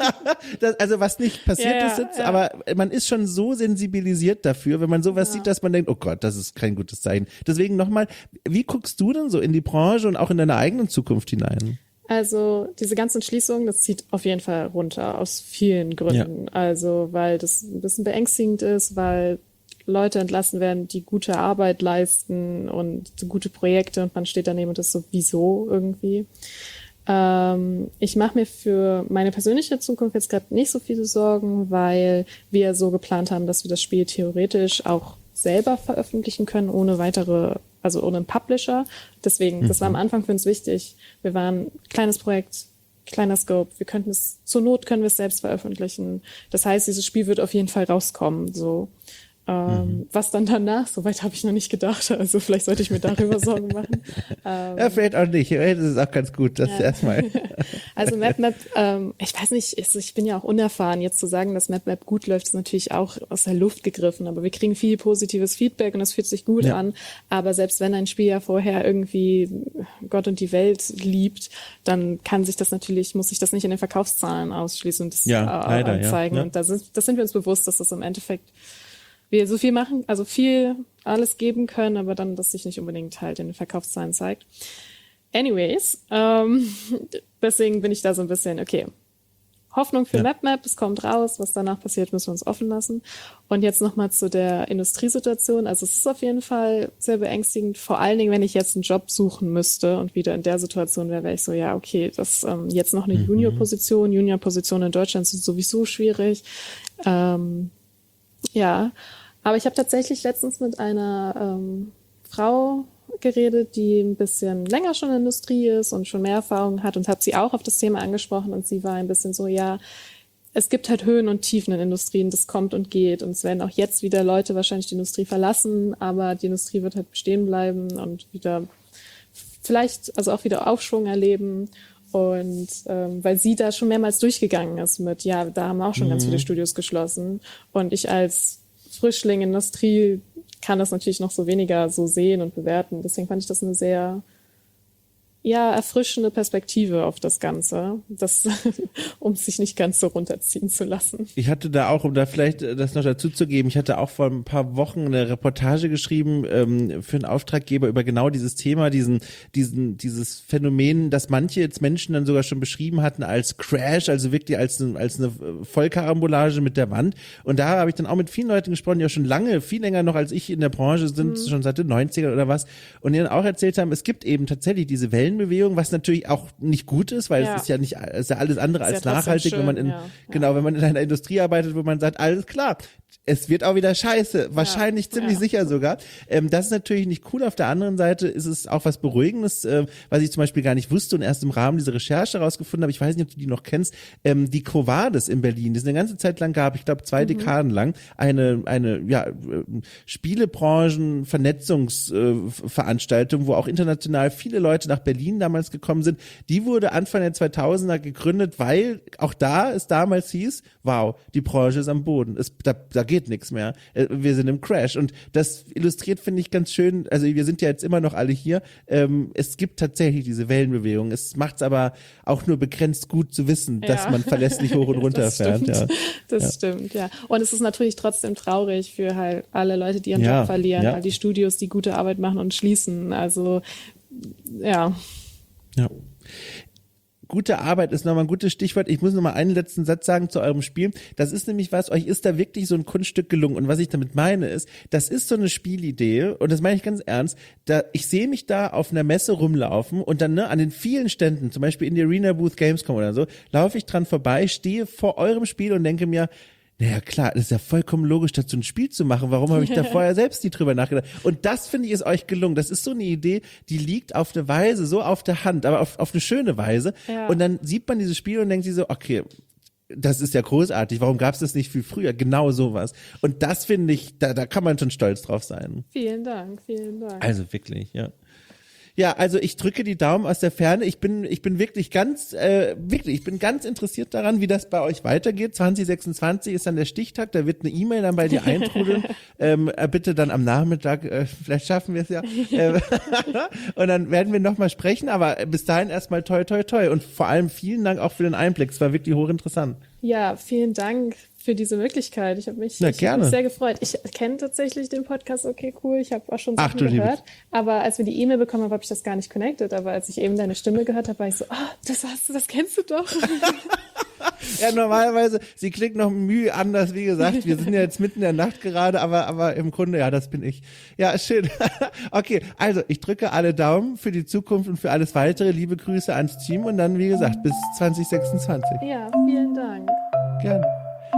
das, also was nicht passiert Ja, ist jetzt, ja. aber man ist schon so sensibilisiert dafür, wenn man sowas Ja. sieht, dass man denkt, oh Gott, das ist kein gutes Zeichen. Deswegen nochmal, wie guckst du denn so in die Branche und auch in deine eigenen Zukunft hinein? Also diese ganzen Schließungen, das zieht auf jeden Fall runter, aus vielen Gründen. Also weil das ein bisschen beängstigend ist, weil Leute entlassen werden, die gute Arbeit leisten und gute Projekte und man steht daneben und das sowieso irgendwie. Ähm, ich mache mir für meine persönliche Zukunft jetzt gerade nicht so viele Sorgen, weil wir so geplant haben, dass wir das Spiel theoretisch auch selber veröffentlichen können, ohne weitere, also ohne einen Publisher. Deswegen, mhm. das war am Anfang für uns wichtig. Wir waren ein kleines Projekt, kleiner Scope. Wir könnten es, zur Not können wir es selbst veröffentlichen. Das heißt, dieses Spiel wird auf jeden Fall rauskommen, so. Ähm, mhm. Was dann danach, soweit habe ich noch nicht gedacht, also vielleicht sollte ich mir darüber Sorgen machen. Ähm, ja, vielleicht auch nicht, das ist auch ganz gut, das ja. erstmal. Also MapMap, ähm, ich weiß nicht, ich bin ja auch unerfahren, jetzt zu sagen, dass MapMap gut läuft, ist natürlich auch aus der Luft gegriffen, aber wir kriegen viel positives Feedback und das fühlt sich gut ja. an, aber selbst wenn ein Spiel ja vorher irgendwie Gott und die Welt liebt, dann kann sich das natürlich, muss sich das nicht in den Verkaufszahlen ausschließen und das ja, äh, leider, anzeigen ja. Ja. und da sind, das sind wir uns bewusst, dass das im Endeffekt wir so viel machen, also viel alles geben können, aber dann das sich nicht unbedingt halt in den Verkaufszahlen zeigt. Anyways, ähm, deswegen bin ich da so ein bisschen, okay, Hoffnung für ja. MapMap, es kommt raus, was danach passiert, müssen wir uns offen lassen. Und jetzt nochmal zu der Industriesituation. Also es ist auf jeden Fall sehr beängstigend, vor allen Dingen, wenn ich jetzt einen Job suchen müsste und wieder in der Situation wäre, wäre ich so, ja, okay, das ähm, jetzt noch eine mhm. Junior-Position, Junior-Positionen in Deutschland sind sowieso schwierig. Ähm, Ja, aber ich habe tatsächlich letztens mit einer ähm, Frau geredet, die ein bisschen länger schon in der Industrie ist und schon mehr Erfahrung hat und habe sie auch auf das Thema angesprochen und sie war ein bisschen so, ja, es gibt halt Höhen und Tiefen in Industrien, das kommt und geht und es werden auch jetzt wieder Leute wahrscheinlich die Industrie verlassen, aber die Industrie wird halt bestehen bleiben und wieder vielleicht, also auch wieder Aufschwung erleben. Und ähm, weil sie da schon mehrmals durchgegangen ist mit, ja, da haben auch schon mhm. ganz viele Studios geschlossen. Und ich als Frischling Industrie kann das natürlich noch so weniger so sehen und bewerten. Deswegen fand ich das eine sehr, ja, erfrischende Perspektive auf das Ganze, das, um sich nicht ganz so runterziehen zu lassen. Ich hatte da auch, um da vielleicht das noch dazu zu geben, ich hatte auch vor ein paar Wochen eine Reportage geschrieben ähm, für einen Auftraggeber über genau dieses Thema, diesen, diesen, dieses Phänomen, dass manche jetzt Menschen dann sogar schon beschrieben hatten als Crash, also wirklich als, als eine Vollkarambolage mit der Wand. Und da habe ich dann auch mit vielen Leuten gesprochen, die auch schon lange, viel länger noch als ich in der Branche sind, mhm. schon seit den neunzigern oder was, und die dann auch erzählt haben, es gibt eben tatsächlich diese Wellen Bewegung, was natürlich auch nicht gut ist, weil ja. es ist ja nicht, es ist ja alles andere ist als ja nachhaltig, schön, wenn man in, ja. genau, wenn man in einer Industrie arbeitet, wo man sagt, alles klar, es wird auch wieder scheiße, wahrscheinlich ja, ziemlich ja. sicher sogar. Ähm, das ist natürlich nicht cool. Auf der anderen Seite ist es auch was Beruhigendes, äh, was ich zum Beispiel gar nicht wusste und erst im Rahmen dieser Recherche rausgefunden habe. Ich weiß nicht, ob du die noch kennst. Ähm, die Covades in Berlin, die es eine ganze Zeit lang gab, ich glaube zwei mhm. Dekaden lang, eine eine ja Spielebranchen-Vernetzungsveranstaltung, äh, wo auch international viele Leute nach Berlin damals gekommen sind. Die wurde Anfang der zweitausender gegründet, weil auch da es damals hieß, wow, die Branche ist am Boden. Es, da, da geht nichts mehr. Wir sind im Crash. Und das illustriert, finde ich, ganz schön, also wir sind ja jetzt immer noch alle hier, ähm, es gibt tatsächlich diese Wellenbewegung. Es macht es aber auch nur begrenzt gut zu wissen, ja. dass man verlässlich hoch und runter das fährt. Stimmt. Ja. Das ja. stimmt, ja. Und es ist natürlich trotzdem traurig für halt alle Leute, die ihren ja. Job verlieren, ja. all die Studios, die gute Arbeit machen und schließen. Also, ja. Ja. Gute Arbeit ist nochmal ein gutes Stichwort. Ich muss nochmal einen letzten Satz sagen zu eurem Spiel. Das ist nämlich was, euch ist da wirklich so ein Kunststück gelungen. Und was ich damit meine ist, das ist so eine Spielidee, und das meine ich ganz ernst, da, ich sehe mich da auf einer Messe rumlaufen und dann ne, an den vielen Ständen, zum Beispiel in der Arena Booth Gamescom oder so, laufe ich dran vorbei, stehe vor eurem Spiel und denke mir, naja, klar, das ist ja vollkommen logisch, dazu ein Spiel zu machen. Warum habe ich da vorher selbst nie drüber nachgedacht? Und das, finde ich, ist euch gelungen. Das ist so eine Idee, die liegt auf eine Weise, so auf der Hand, aber auf, auf eine schöne Weise. Ja. Und dann sieht man dieses Spiel und denkt sich so, okay, das ist ja großartig. Warum gab es das nicht viel früher? Genau sowas. Und das, finde ich, da, da kann man schon stolz drauf sein. Vielen Dank, vielen Dank. Also wirklich, ja. Ja, also ich drücke die Daumen aus der Ferne. Ich bin, ich bin wirklich ganz, äh, wirklich, ich bin ganz interessiert daran, wie das bei euch weitergeht. zwanzig sechsundzwanzig ist dann der Stichtag, da wird eine E-Mail dann bei dir eintrudeln. ähm, äh, bitte dann am Nachmittag, äh, vielleicht schaffen wir es ja. Äh, und dann werden wir nochmal sprechen, aber bis dahin erstmal toi, toi, toi. Und vor allem vielen Dank auch für den Einblick. Es war wirklich hochinteressant. Ja, vielen Dank für diese Möglichkeit. Ich habe mich, Na, ich hab mich sehr gefreut. Ich kenne tatsächlich den Podcast Okay Cool. Ich habe auch schon Sachen Ach, gehört. Aber als wir die E-Mail bekommen haben, habe ich das gar nicht connected. Aber als ich eben deine Stimme gehört habe, war ich so, ah, oh, das hast du, das kennst du doch. Ja, normalerweise, sie klingt noch Mühe anders, wie gesagt. Wir sind ja jetzt mitten in der Nacht gerade, aber, aber im Grunde, ja, das bin ich. Ja, schön. Okay, also ich drücke alle Daumen für die Zukunft und für alles Weitere. Liebe Grüße ans Team und dann, wie gesagt, bis zwanzig sechsundzwanzig. Ja, vielen Dank. Gerne.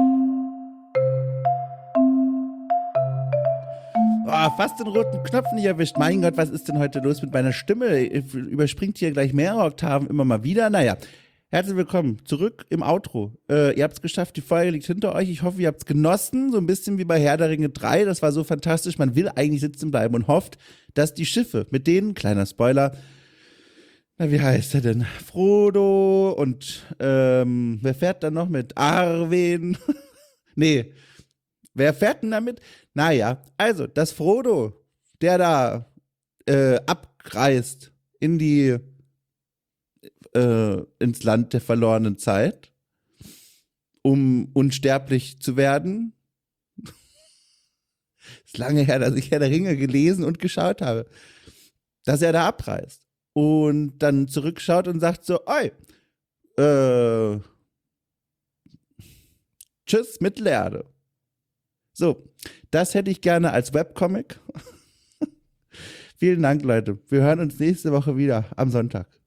Oh, fast den roten Knopf nicht erwischt. Mein Gott, was ist denn heute los mit meiner Stimme? Überspringt hier gleich mehrere Oktaven immer mal wieder. Naja, Herzlich willkommen zurück im Outro. Äh, ihr habt es geschafft, die Folge liegt hinter euch. Ich hoffe, ihr habt es genossen, so ein bisschen wie bei Herr der Ringe drei. Das war so fantastisch. Man will eigentlich sitzen bleiben und hofft, dass die Schiffe, mit denen, kleiner Spoiler, na, wie heißt er denn? Frodo und ähm, wer fährt dann noch mit? Arwen? Nee, wer fährt denn damit? Naja, also, dass Frodo, der da äh, abreist in die Äh, ins Land der verlorenen Zeit, um unsterblich zu werden. Ist lange her, dass ich Herr der Ringe gelesen und geschaut habe. Dass er da abreist und dann zurückschaut und sagt so, oi, äh, tschüss, Mittelerde. So, das hätte ich gerne als Webcomic. Vielen Dank, Leute. Wir hören uns nächste Woche wieder am Sonntag.